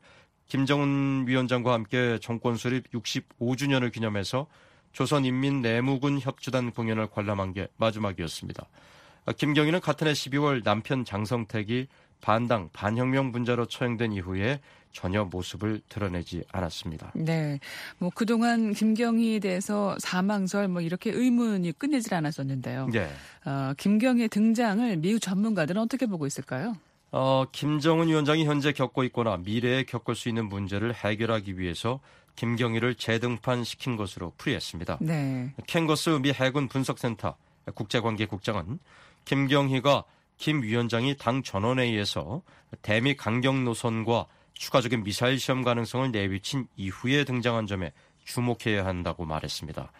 김정은 위원장과 함께 정권 수립 65주년을 기념해서 조선인민내무군 협주단 공연을 관람한 게 마지막이었습니다. 김경희는 같은 해 12월 남편 장성택이 반당, 반혁명 분자로 처형된 이후에 전혀 모습을 드러내지 않았습니다. 네. 그동안 김경희에 대해서 사망설 이렇게 의문이 끊이질 않았었는데요. 네. 김경희의 등장을 미국 전문가들은 어떻게 보고 있을까요? 김정은 위원장이 현재 겪고 있거나 미래에 겪을 수 있는 문제를 해결하기 위해서 김경희를 재등판시킨 것으로 풀이했습니다. 네. 캥거스 미 해군 분석센터 국제관계국장은 김경희가 김 위원장이 당 전원회의에서 대미 강경 노선과 추가적인 미사일 시험 가능성을 내비친 이후에 등장한 점에 주목해야 한다고 말했습니다.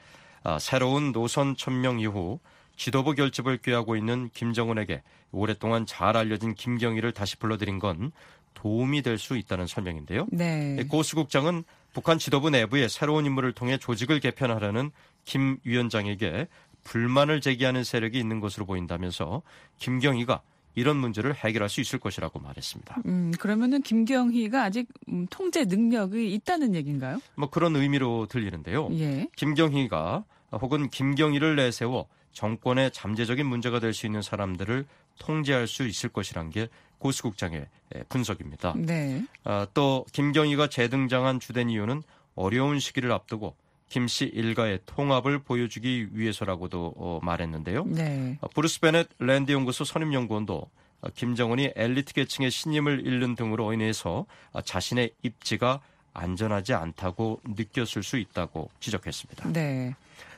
새로운 노선 천명 이후 지도부 결집을 꾀하고 있는 김정은에게 오랫동안 잘 알려진 김경희를 다시 불러들인 건 도움이 될 수 있다는 설명인데요. 네. 고수 국장은 북한 지도부 내부에 새로운 인물을 통해 조직을 개편하려는 김 위원장에게 불만을 제기하는 세력이 있는 것으로 보인다면서 김경희가 이런 문제를 해결할 수 있을 것이라고 말했습니다. 그러면은 김경희가 아직 통제 능력이 있다는 얘기인가요? 그런 의미로 들리는데요. 예. 김경희가 혹은 김경희를 내세워 정권의 잠재적인 문제가 될 수 있는 사람들을 통제할 수 있을 것이란 게 고수국장의 분석입니다. 네. 또 김경희가 재등장한 주된 이유는 어려운 시기를 앞두고 김 씨 일가의 통합을 보여주기 위해서라고도 말했는데요. 네. 브루스 베넷 랜드 연구소 선임연구원도 김정은이 엘리트 계층의 신임을 잃는 등으로 인해서 자신의 입지가 안전하지 않다고 느꼈을 수 있다고 지적했습니다. 네.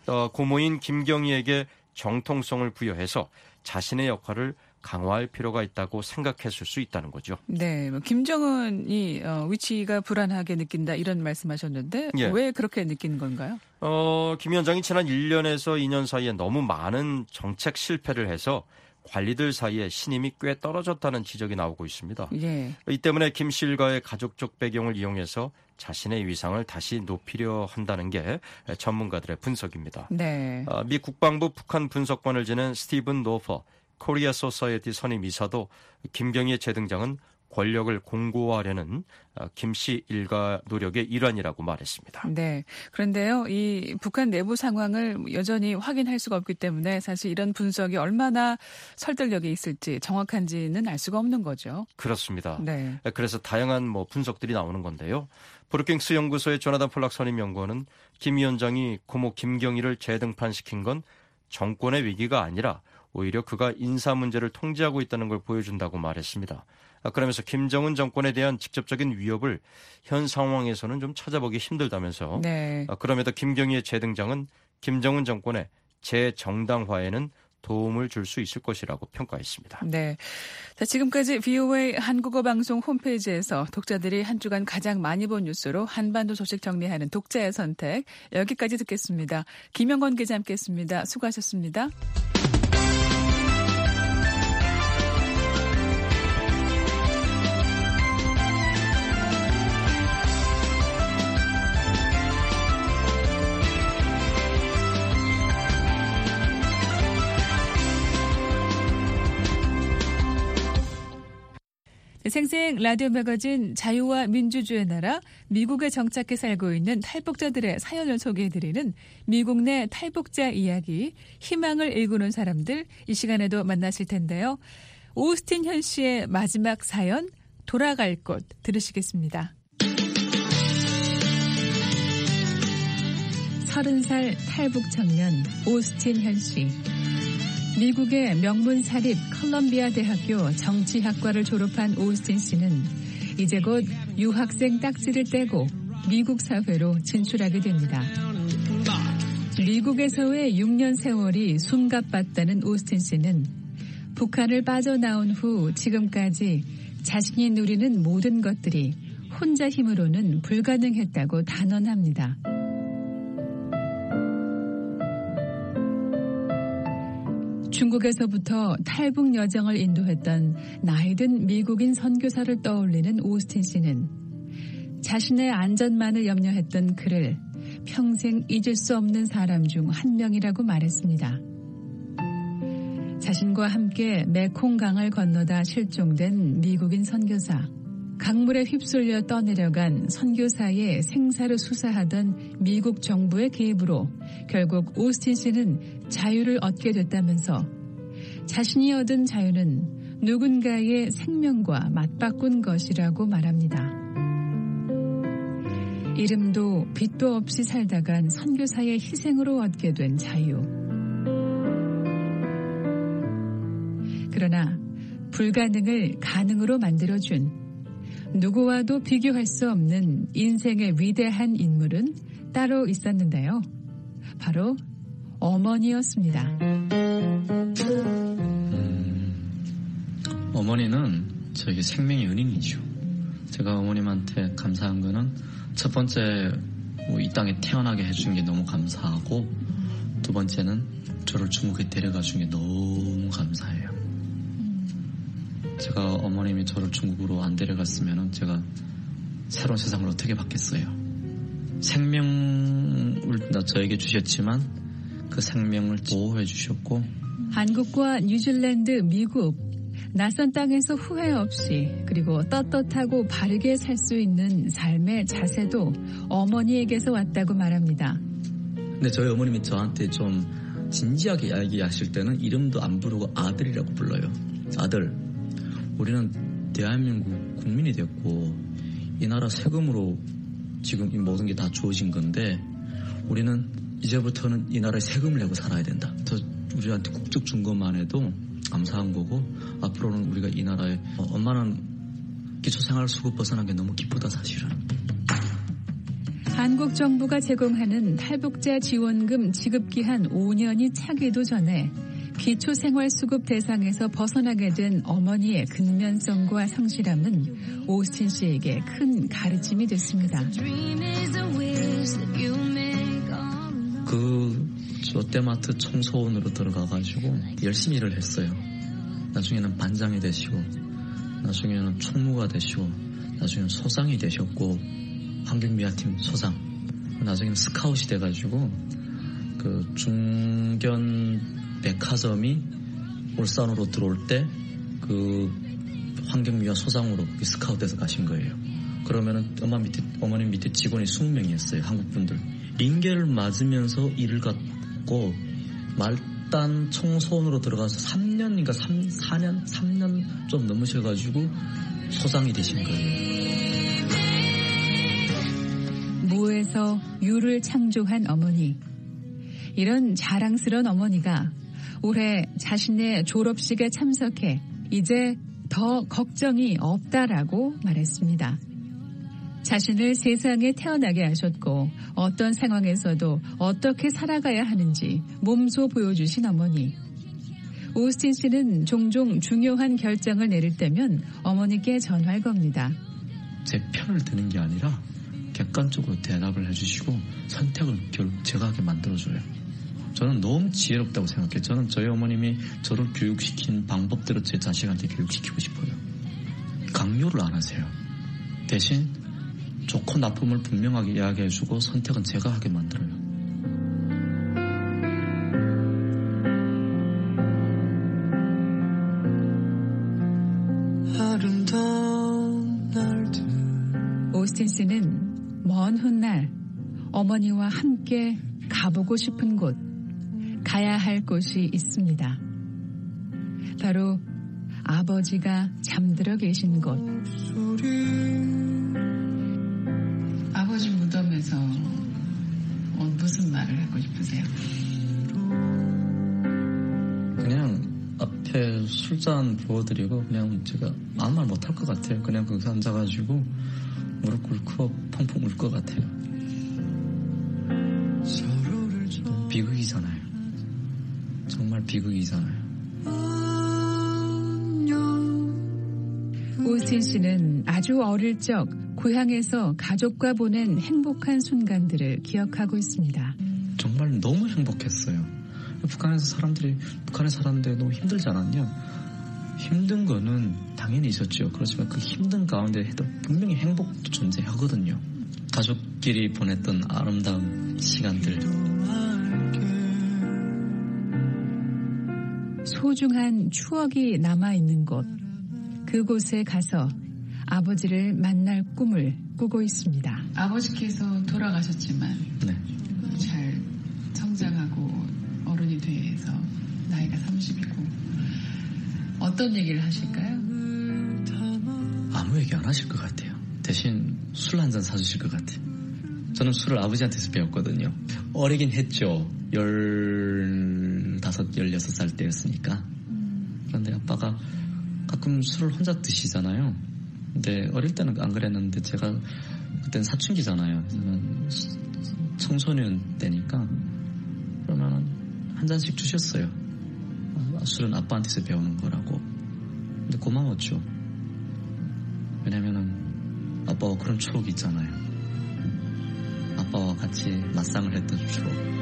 고모인 김경희에게 정통성을 부여해서 자신의 역할을 강화할 필요가 있다고 생각했을 수 있다는 거죠. 네, 김정은이 위치가 불안하게 느낀다 이런 말씀하셨는데 예. 왜 그렇게 느끼는 건가요? 김 위원장이 지난 1년에서 2년 사이에 너무 많은 정책 실패를 해서 관리들 사이에 신임이 꽤 떨어졌다는 지적이 나오고 있습니다. 예. 이 때문에 김 씨 일가의 가족적 배경을 이용해서 자신의 위상을 다시 높이려 한다는 게 전문가들의 분석입니다. 네. 미 국방부 북한 분석관을 지낸 스티븐 노퍼 코리아 소사이어티 선임 이사도 김경희의 재등장은 권력을 공고화하려는 김 씨 일가 노력의 일환이라고 말했습니다. 네. 그런데요, 이 북한 내부 상황을 여전히 확인할 수가 없기 때문에 사실 이런 분석이 얼마나 설득력이 있을지 정확한지는 알 수가 없는 거죠. 그렇습니다. 네. 그래서 다양한 분석들이 나오는 건데요. 브루킹스 연구소의 조나단 폴락 선임 연구원은 김 위원장이 고모 김경희를 재등판시킨 건 정권의 위기가 아니라 오히려 그가 인사 문제를 통제하고 있다는 걸 보여준다고 말했습니다. 그러면서 김정은 정권에 대한 직접적인 위협을 현 상황에서는 좀 찾아보기 힘들다면서 네. 그럼에도 김경희의 재등장은 김정은 정권의 재정당화에는 도움을 줄 수 있을 것이라고 평가했습니다. 네. 자, 지금까지 VOA 한국어 방송 홈페이지에서 독자들이 한 주간 가장 많이 본 뉴스로 한반도 소식 정리하는 독자의 선택 여기까지 듣겠습니다. 김영건 기자 함께했습니다. 수고하셨습니다. 생생 라디오 매거진 자유와 민주주의 나라 미국에 정착해 살고 있는 탈북자들의 사연을 소개해드리는 미국 내 탈북자 이야기, 희망을 일구는 사람들, 이 시간에도 만나실 텐데요. 오스틴 현 씨의 마지막 사연, 돌아갈 곳 들으시겠습니다. 30살 탈북 청년 오스틴 현 씨. 미국의 명문 사립 컬럼비아 대학교 정치학과를 졸업한 오스틴 씨는 이제 곧 유학생 딱지를 떼고 미국 사회로 진출하게 됩니다. 미국에서의 6년 세월이 숨가빴다는 오스틴 씨는 북한을 빠져나온 후 지금까지 자신이 누리는 모든 것들이 혼자 힘으로는 불가능했다고 단언합니다. 중국에서부터 탈북 여정을 인도했던 나이든 미국인 선교사를 떠올리는 오스틴 씨는 자신의 안전만을 염려했던 그를 평생 잊을 수 없는 사람 중 한 명이라고 말했습니다. 자신과 함께 메콩강을 건너다 실종된 미국인 선교사, 강물에 휩쓸려 떠내려간 선교사의 생사를 수사하던 미국 정부의 개입으로 결국 오스틴 씨는 자유를 얻게 됐다면서 자신이 얻은 자유는 누군가의 생명과 맞바꾼 것이라고 말합니다. 이름도 빛도 없이 살다간 선교사의 희생으로 얻게 된 자유. 그러나 불가능을 가능으로 만들어준 누구와도 비교할 수 없는 인생의 위대한 인물은 따로 있었는데요. 바로 어머니였습니다. 어머니는 저에게 생명의 은인이죠. 제가 어머님한테 감사한 거는 첫 번째 이 땅에 태어나게 해준 게 너무 감사하고, 두 번째는 저를 중국에 데려가 준 게 너무 감사해요. 제가 어머님이 저를 중국으로 안 데려갔으면 제가 새로운 세상을 어떻게 받겠어요. 생명을 저에게 주셨지만 그 생명을 보호해 주셨고, 한국과 뉴질랜드, 미국, 낯선 땅에서 후회 없이 그리고 떳떳하고 바르게 살 수 있는 삶의 자세도 어머니에게서 왔다고 말합니다. 근데 저희 어머님이 저한테 좀 진지하게 이야기하실 때는 이름도 안 부르고 아들이라고 불러요. 아들, 우리는 대한민국 국민이 됐고 이 나라 세금으로 지금 이 모든 게 다 주어진 건데 우리는 이제부터는 이 나라에 세금을 내고 살아야 된다. 우리한테 국적 준 것만 해도 감사한 거고, 앞으로는 우리가 이 나라에 엄마는 기초생활수급 벗어난 게 너무 기쁘다 사실은. 한국 정부가 제공하는 탈북자 지원금 지급 기한 5년이 차기도 전에 기초생활수급 대상에서 벗어나게 된 어머니의 근면성과 성실함은 오스틴 씨에게 큰 가르침이 됐습니다. 롯데마트 청소원으로 들어가가지고 열심히 일을 했어요. 나중에는 반장이 되시고, 나중에는 총무가 되시고, 나중에는 소장이 되셨고, 환경미화팀 소장, 나중에는 스카웃이 돼가지고 그 중견 백화점이 울산으로 들어올 때 그 환경미화 소장으로 스카웃돼서 가신 거예요. 그러면은 어머님 밑에 직원이 20명이었어요. 한국 분들. 링겔을 맞으면서 일을 갖고 말단 청소원으로 들어가서 3년인가 3년 좀 넘으셔가지고 소장이 되신 거예요. 무에서 유를 창조한 어머니. 이런 자랑스러운 어머니가 올해 자신의 졸업식에 참석해 이제 더 걱정이 없다라고 말했습니다. 자신을 세상에 태어나게 하셨고 어떤 상황에서도 어떻게 살아가야 하는지 몸소 보여주신 어머니. 오스틴 씨는 종종 중요한 결정을 내릴 때면 어머니께 전화를 겁니다. 제 편을 드는 게 아니라 객관적으로 대답을 해주시고 선택을 결국 제가 하게 만들어줘요. 저는 너무 지혜롭다고 생각해요. 저는 저희 어머님이 저를 교육시킨 방법대로 제 자식한테 교육시키고 싶어요. 강요를 안 하세요. 대신 좋고 나쁨을 분명하게 이야기해주고 선택은 제가 하게 만들어요. 아름다운 오스틴 씨는 먼 훗날 어머니와 함께 가보고 싶은 곳, 가야 할 곳이 있습니다. 바로 아버지가 잠들어 계신 곳. 아버지 무덤에서 무슨 말을 하고 싶으세요? 그냥 앞에 술잔 부어드리고 그냥 제가 아무 말 못할 것 같아요. 그냥 거기서 앉아가지고 무릎 꿇고 펑펑 울 것 같아요. 비극이잖아요. 정말 비극이잖아요. 오스틴 씨는 아주 어릴 적 고향에서 가족과 보낸 행복한 순간들을 기억하고 있습니다. 정말 너무 행복했어요. 북한에서 북한에 살았는데 너무 힘들지 않았냐? 힘든 거는 당연히 있었죠. 그렇지만 그 힘든 가운데 해도 분명히 행복도 존재하거든요. 가족끼리 보냈던 아름다운 시간들. 소중한 추억이 남아있는 곳. 그곳에 가서 아버지를 만날 꿈을 꾸고 있습니다. 아버지께서 돌아가셨지만 네. 잘 성장하고 어른이 돼서 나이가 30이고 어떤 얘기를 하실까요? 아무 얘기 안 하실 것 같아요. 대신 술 한 잔 사주실 것 같아요. 저는 술을 아버지한테서 배웠거든요. 어리긴 했죠. 15, 16살 때였으니까. 그런데 아빠가 가끔 술을 혼자 드시잖아요. 근데 어릴 때는 안 그랬는데 제가 그때는 사춘기잖아요. 청소년 때니까 그러면 한 잔씩 주셨어요. 술은 아빠한테서 배우는 거라고. 근데 고마웠죠. 왜냐면은 아빠와 그런 추억이 있잖아요. 아빠와 같이 맞상을 했던 추억.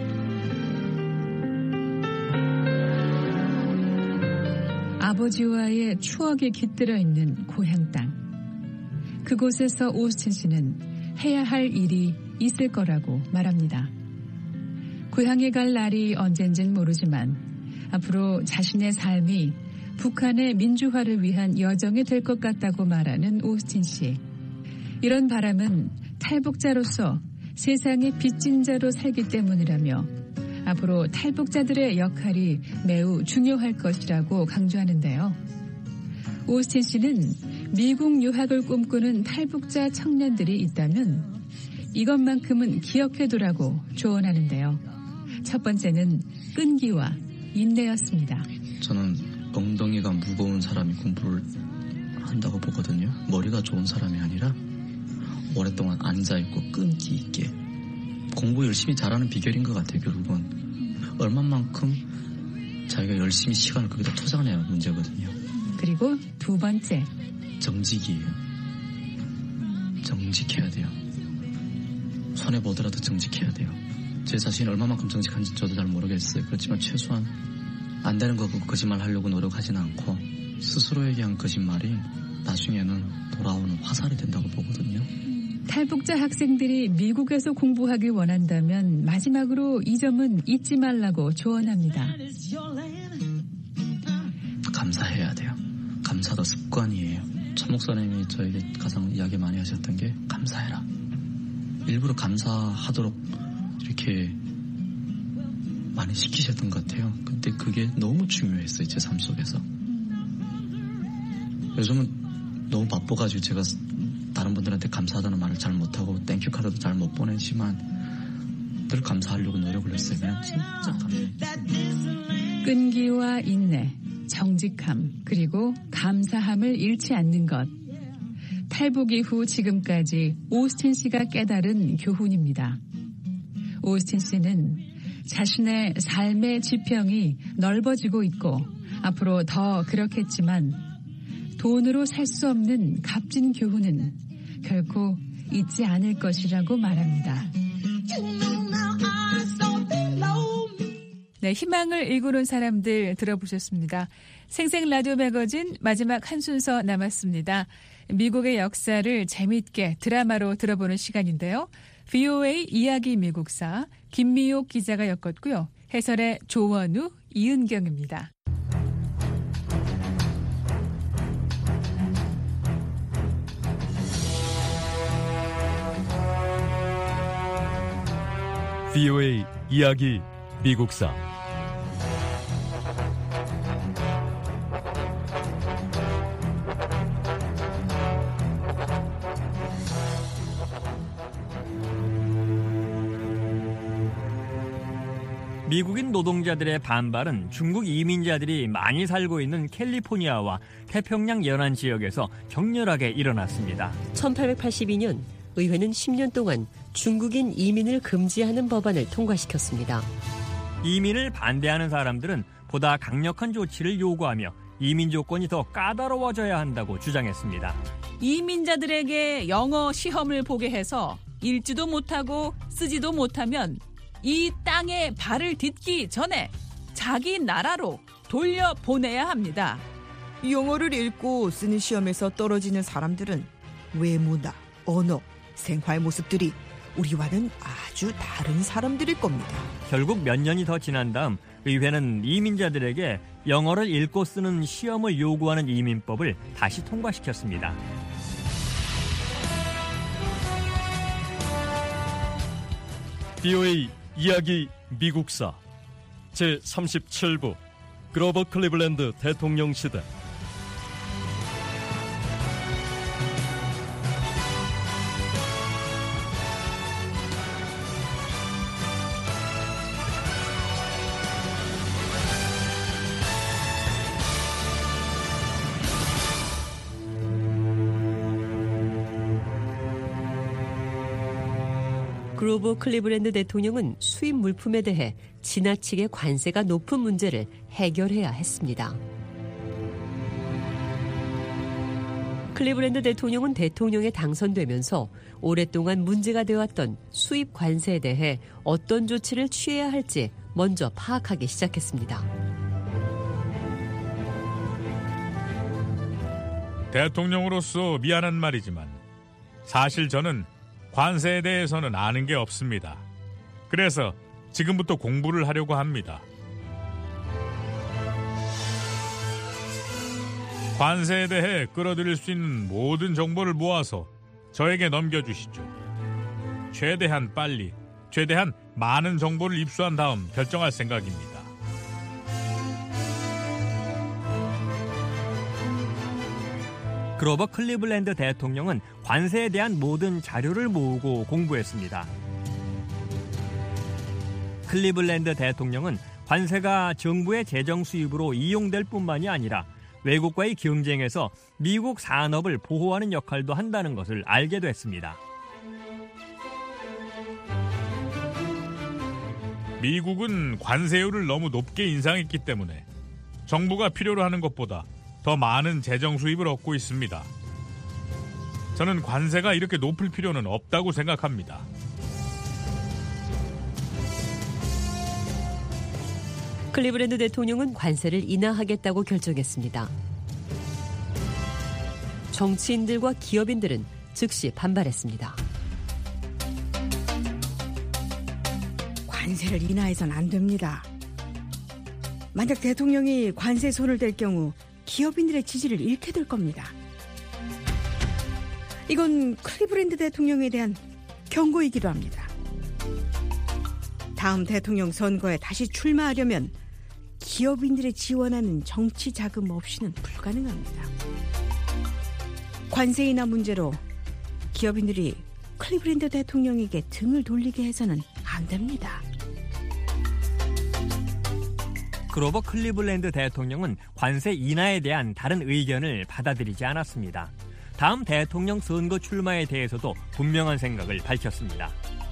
아버지와의 추억이 깃들어 있는 고향 땅. 그곳에서 오스틴 씨는 해야 할 일이 있을 거라고 말합니다. 고향에 갈 날이 언젠진 모르지만 앞으로 자신의 삶이 북한의 민주화를 위한 여정이 될 것 같다고 말하는 오스틴 씨. 이런 바람은 탈북자로서 세상의 빚진 자로 살기 때문이라며 앞으로 탈북자들의 역할이 매우 중요할 것이라고 강조하는데요. 오스틴 씨는 미국 유학을 꿈꾸는 탈북자 청년들이 있다면 이것만큼은 기억해두라고 조언하는데요. 첫 번째는 끈기와 인내였습니다. 저는 엉덩이가 무거운 사람이 공부를 한다고 보거든요. 머리가 좋은 사람이 아니라 오랫동안 앉아있고 끈기 있게 공부 열심히 잘하는 비결인 것 같아요. 결국은 얼마만큼 자기가 열심히 시간을 거기다 투자하냐 문제거든요. 그리고 두 번째, 정직이에요. 정직해야 돼요. 손해보더라도 정직해야 돼요. 제 자신이 얼마만큼 정직한지 저도 잘 모르겠어요. 그렇지만 최소한 안 되는 거 거짓말 하려고 노력하지는 않고 스스로에게 한 거짓말이 나중에는 돌아오는 화살이 된다고 보거든요. 탈북자 학생들이 미국에서 공부하길 원한다면 마지막으로 이 점은 잊지 말라고 조언합니다. 감사해야 돼요. 감사도 습관이에요. 천 목사님이 저에게 가장 이야기 많이 하셨던 게 감사해라. 일부러 감사하도록 이렇게 많이 시키셨던 것 같아요. 근데 그게 너무 중요했어요. 제 삶 속에서. 요즘은 너무 바빠가지고 제가 다른 분들한테 감사하다는 말을 잘 못하고 땡큐 카드도 잘 못 보내지만 늘 감사하려고 노력을 했어요. 그냥 진짜 감사해요. 끈기와 인내, 정직함, 그리고 감사함을 잃지 않는 것. 탈북 이후 지금까지 오스틴 씨가 깨달은 교훈입니다. 오스틴 씨는 자신의 삶의 지평이 넓어지고 있고 앞으로 더 그렇겠지만 돈으로 살 수 없는 값진 교훈은 결코 잊지 않을 것이라고 말합니다. 네, 희망을 일구는 사람들 들어보셨습니다. 생생 라디오 매거진 마지막 한 순서 남았습니다. 미국의 역사를 재미있게 드라마로 들어보는 시간인데요. VOA 이야기 미국사 김미옥 기자가 엮었고요. 해설의 조원우, 이은경입니다. VOA 이야기 미국사. 미국인 노동자들의 반발은 중국 이민자들이 많이 살고 있는 캘리포니아와 태평양 연안 지역에서 격렬하게 일어났습니다. 1882년 의회는 10년 동안 중국인 이민을 금지하는 법안을 통과시켰습니다. 이민을 반대하는 사람들은 보다 강력한 조치를 요구하며 이민 조건이 더 까다로워져야 한다고 주장했습니다. 이민자들에게 영어 시험을 보게 해서 읽지도 못하고 쓰지도 못하면 이 땅에 발을 딛기 전에 자기 나라로 돌려보내야 합니다. 영어를 읽고 쓰는 시험에서 떨어지는 사람들은 외모나 언어, 생활 모습들이 우리와는 아주 다른 사람들일 겁니다. 결국 몇 년이 더 지난 다음 의회는 이민자들에게 영어를 읽고 쓰는 시험을 요구하는 이민법을 다시 통과시켰습니다. VOA 이야기 미국사 제37부 그로버 클리블랜드 대통령 시대. 그로버 클리블랜드 대통령은 수입 물품에 대해 지나치게 관세가 높은 문제를 해결해야 했습니다. 클리블랜드 대통령은 대통령에 당선되면서 오랫동안 문제가 되어왔던 수입 관세에 대해 어떤 조치를 취해야 할지 먼저 파악하기 시작했습니다. 대통령으로서 미안한 말이지만 사실 저는 관세에 대해서는 아는 게 없습니다. 그래서 지금부터 공부를 하려고 합니다. 관세에 대해 끌어들일 수 있는 모든 정보를 모아서 저에게 넘겨주시죠. 최대한 빨리, 최대한 많은 정보를 입수한 다음 결정할 생각입니다. 그로버 클리블랜드 대통령은 관세에 대한 모든 자료를 모으고 공부했습니다. 클리블랜드 대통령은 관세가 정부의 재정 수입으로 이용될 뿐만이 아니라 외국과의 경쟁에서 미국 산업을 보호하는 역할도 한다는 것을 알게 됐습니다. 미국은 관세율을 너무 높게 인상했기 때문에 정부가 필요로 하는 것보다 더 많은 재정 수입을 얻고 있습니다. 저는 관세가 이렇게 높을 필요는 없다고 생각합니다. 클리블랜드 대통령은 관세를 인하하겠다고 결정했습니다. 정치인들과 기업인들은 즉시 반발했습니다. 관세를 인하해서는 안 됩니다. 만약 대통령이 관세에 손을 댈 경우 기업인들의 지지를 잃게 될 겁니다. 이건 클리블랜드 대통령에 대한 경고이기도 합니다. 다음 대통령 선거에 다시 출마하려면 기업인들의 지원하는 정치 자금 없이는 불가능합니다. 관세 인하 문제로 기업인들이 클리블랜드 대통령에게 등을 돌리게 해서는 안 됩니다. 그로버 클리블랜드 대통령은 관세 인하에 대한 다른 의견을 받아들이지 않았습니다. 다음 대통령 선거 출마에 대해서도 분명한 생각을 밝혔습니다.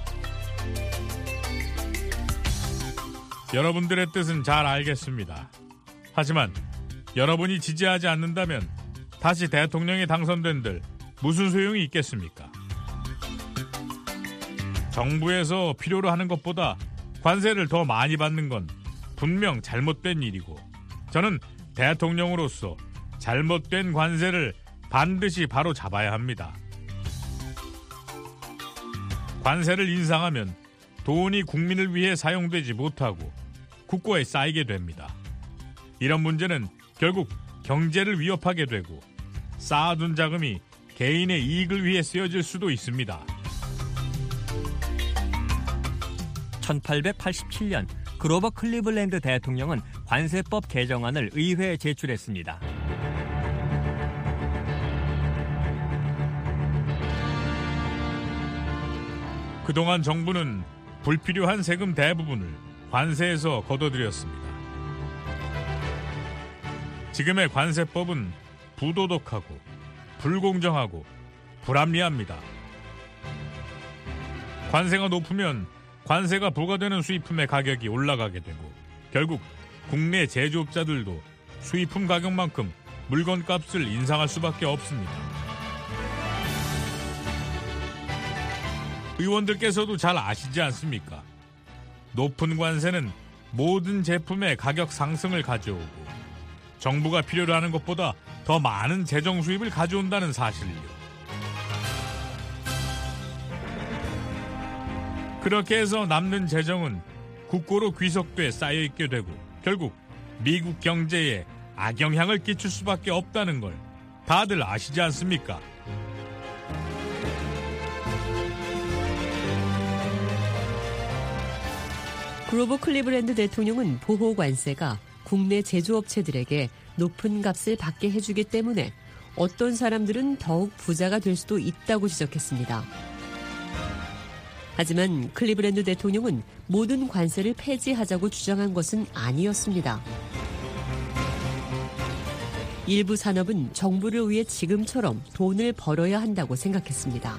여러분들의 뜻은 잘 알겠습니다. 하지만 여러분이 지지하지 않는다면 다시 대통령에 당선된들 무슨 소용이 있겠습니까? 정부에서 필요로 하는 것보다 관세를 더 많이 받는 건 분명 잘못된 일이고 저는 대통령으로서 잘못된 관세를 반드시 바로 잡아야 합니다. 관세를 인상하면 돈이 국민을 위해 사용되지 못하고 국고에 쌓이게 됩니다. 이런 문제는 결국 경제를 위협하게 되고 쌓아둔 자금이 개인의 이익을 위해 쓰여질 수도 있습니다. 1887년 그로버 클리블랜드 대통령은 관세법 개정안을 의회에 제출했습니다. 그동안 정부는 불필요한 세금 대부분을 관세에서 걷어들였습니다. 지금의 관세법은 부도덕하고 불공정하고 불합리합니다. 관세가 높으면 관세가 부과되는 수입품의 가격이 올라가게 되고 결국 국내 제조업자들도 수입품 가격만큼 물건값을 인상할 수밖에 없습니다. 의원들께서도 잘 아시지 않습니까? 높은 관세는 모든 제품의 가격 상승을 가져오고 정부가 필요로 하는 것보다 더 많은 재정 수입을 가져온다는 사실을요. 그렇게 해서 남는 재정은 국고로 귀석돼 쌓여있게 되고 결국 미국 경제에 악영향을 끼칠 수밖에 없다는 걸 다들 아시지 않습니까? 그로버 클리블랜드 대통령은 보호 관세가 국내 제조업체들에게 높은 값을 받게 해주기 때문에 어떤 사람들은 더욱 부자가 될 수도 있다고 지적했습니다. 하지만 클리블랜드 대통령은 모든 관세를 폐지하자고 주장한 것은 아니었습니다. 일부 산업은 정부를 위해 지금처럼 돈을 벌어야 한다고 생각했습니다.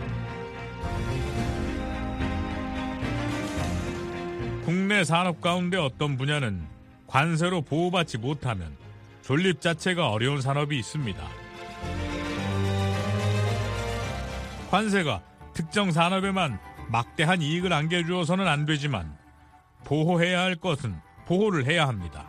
국내 산업 가운데 어떤 분야는 관세로 보호받지 못하면 존립 자체가 어려운 산업이 있습니다. 관세가 특정 산업에만 막대한 이익을 안겨주어서는 안 되지만 보호해야 할 것은 보호를 해야 합니다.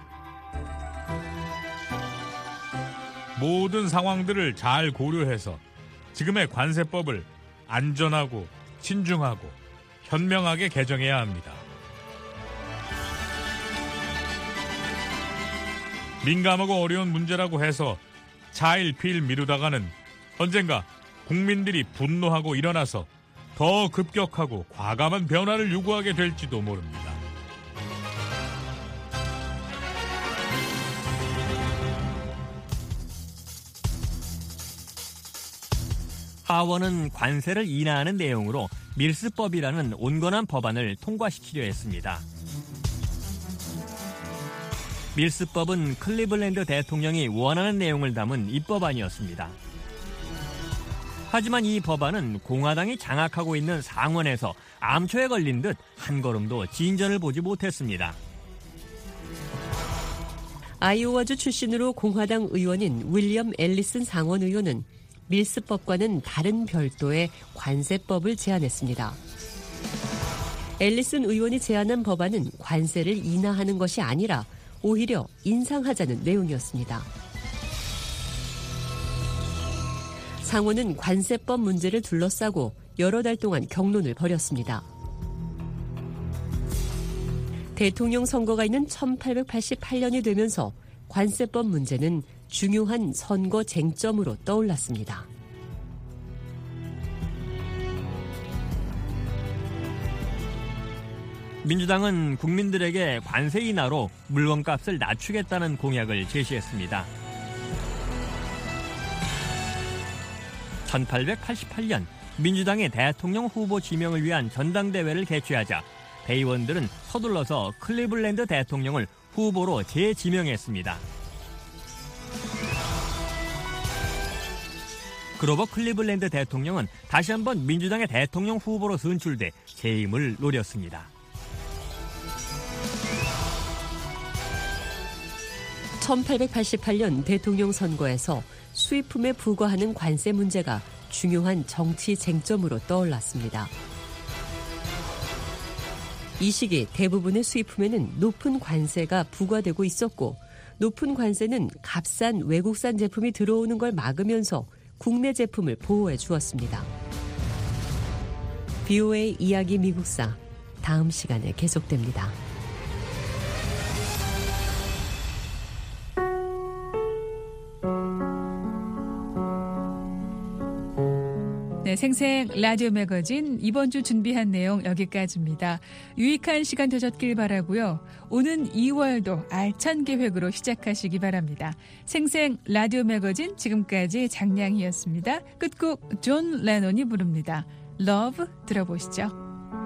모든 상황들을 잘 고려해서 지금의 관세법을 안전하고 신중하고 현명하게 개정해야 합니다. 민감하고 어려운 문제라고 해서 차일피일 미루다가는 언젠가 국민들이 분노하고 일어나서 더 급격하고 과감한 변화를 요구하게 될지도 모릅니다. 하원은 관세를 인하하는 내용으로 밀스법이라는 온건한 법안을 통과시키려 했습니다. 밀스법은 클리블랜드 대통령이 원하는 내용을 담은 입법안이었습니다. 하지만 이 법안은 공화당이 장악하고 있는 상원에서 암초에 걸린 듯 한 걸음도 진전을 보지 못했습니다. 아이오와주 출신으로 공화당 의원인 윌리엄 앨리슨 상원 의원은 밀스법과는 다른 별도의 관세법을 제안했습니다. 앨리슨 의원이 제안한 법안은 관세를 인하하는 것이 아니라 오히려 인상하자는 내용이었습니다. 상원은 관세법 문제를 둘러싸고 여러 달 동안 격론을 벌였습니다. 대통령 선거가 있는 1888년이 되면서 관세법 문제는 중요한 선거 쟁점으로 떠올랐습니다. 민주당은 국민들에게 관세 인하로 물건값을 낮추겠다는 공약을 제시했습니다. 1888년 민주당이 대통령 후보 지명을 위한 전당대회를 개최하자 대의원들은 서둘러서 클리블랜드 대통령을 후보로 재지명했습니다. 그로버 클리블랜드 대통령은 다시 한번 민주당의 대통령 후보로 선출돼 재임을 노렸습니다. 1888년 대통령 선거에서 수입품에 부과하는 관세 문제가 중요한 정치 쟁점으로 떠올랐습니다. 이 시기 대부분의 수입품에는 높은 관세가 부과되고 있었고 높은 관세는 값싼 외국산 제품이 들어오는 걸 막으면서 국내 제품을 보호해 주었습니다. BOA 이야기 미국사 다음 시간에 계속됩니다. 네, 네, 생생 라디오 매거진 이번 주 준비한 내용 여기까지입니다. 유익한 시간 되셨길 바라고요. 오는 2월도 알찬 계획으로 시작하시기 바랍니다. 생생 라디오 매거진 지금까지 장량희였습니다. 끝곡 존 레논이 부릅니다. Love 들어보시죠.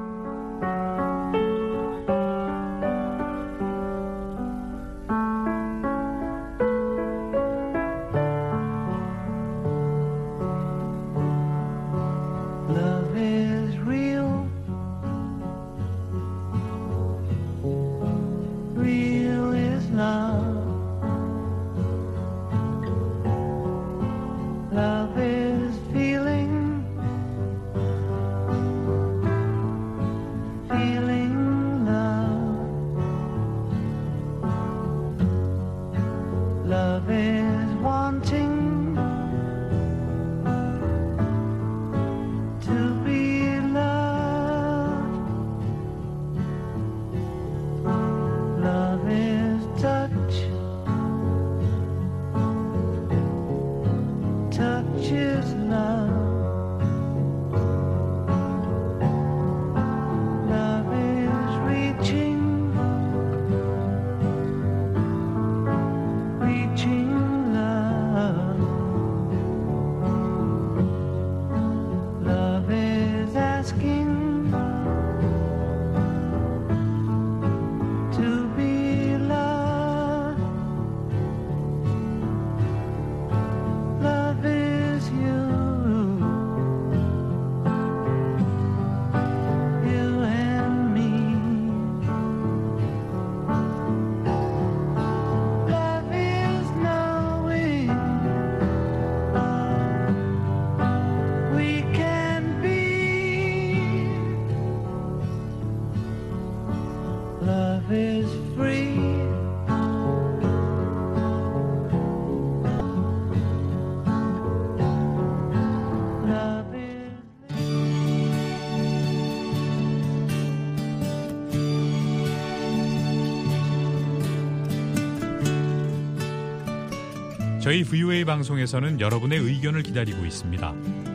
저희 VOA 방송에서는 여러분의 의견을 기다리고 있습니다.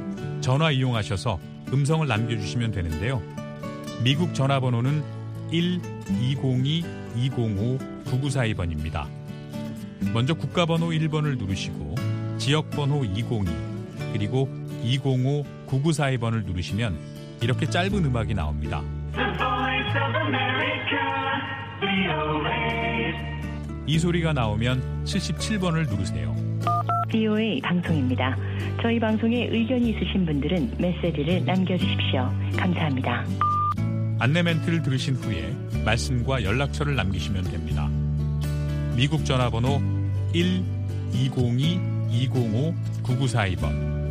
전화 이용하셔서 음성을 남겨주시면 되는데요. 미국 전화번호는 1-202-205-9942번입니다. 먼저 국가번호 1번을 누르시고 지역번호 202 그리고 205-9942번을 누르시면 이렇게 짧은 음악이 나옵니다. 이 소리가 나오면 77번을 누르세요. VOA 방송입니다. 저희 방송에 의견이 있으신 분들은 메시지를 남겨주십시오. 감사합니다. 안내 멘트를 들으신 후에 말씀과 연락처를 남기시면 됩니다. 미국 전화번호 1-202-205-9942번.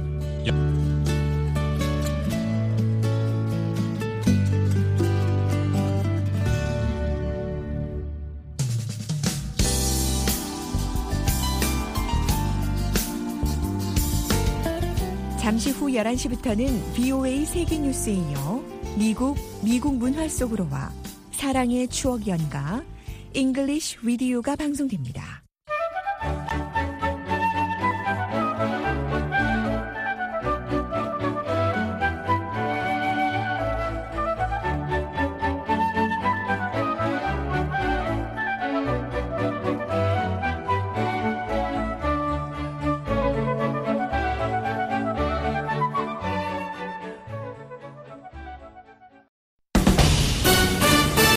잠시 후 11시부터는 VOA 세계뉴스에 이어 미국 문화 속으로와 사랑의 추억 연가 English Video가 방송됩니다.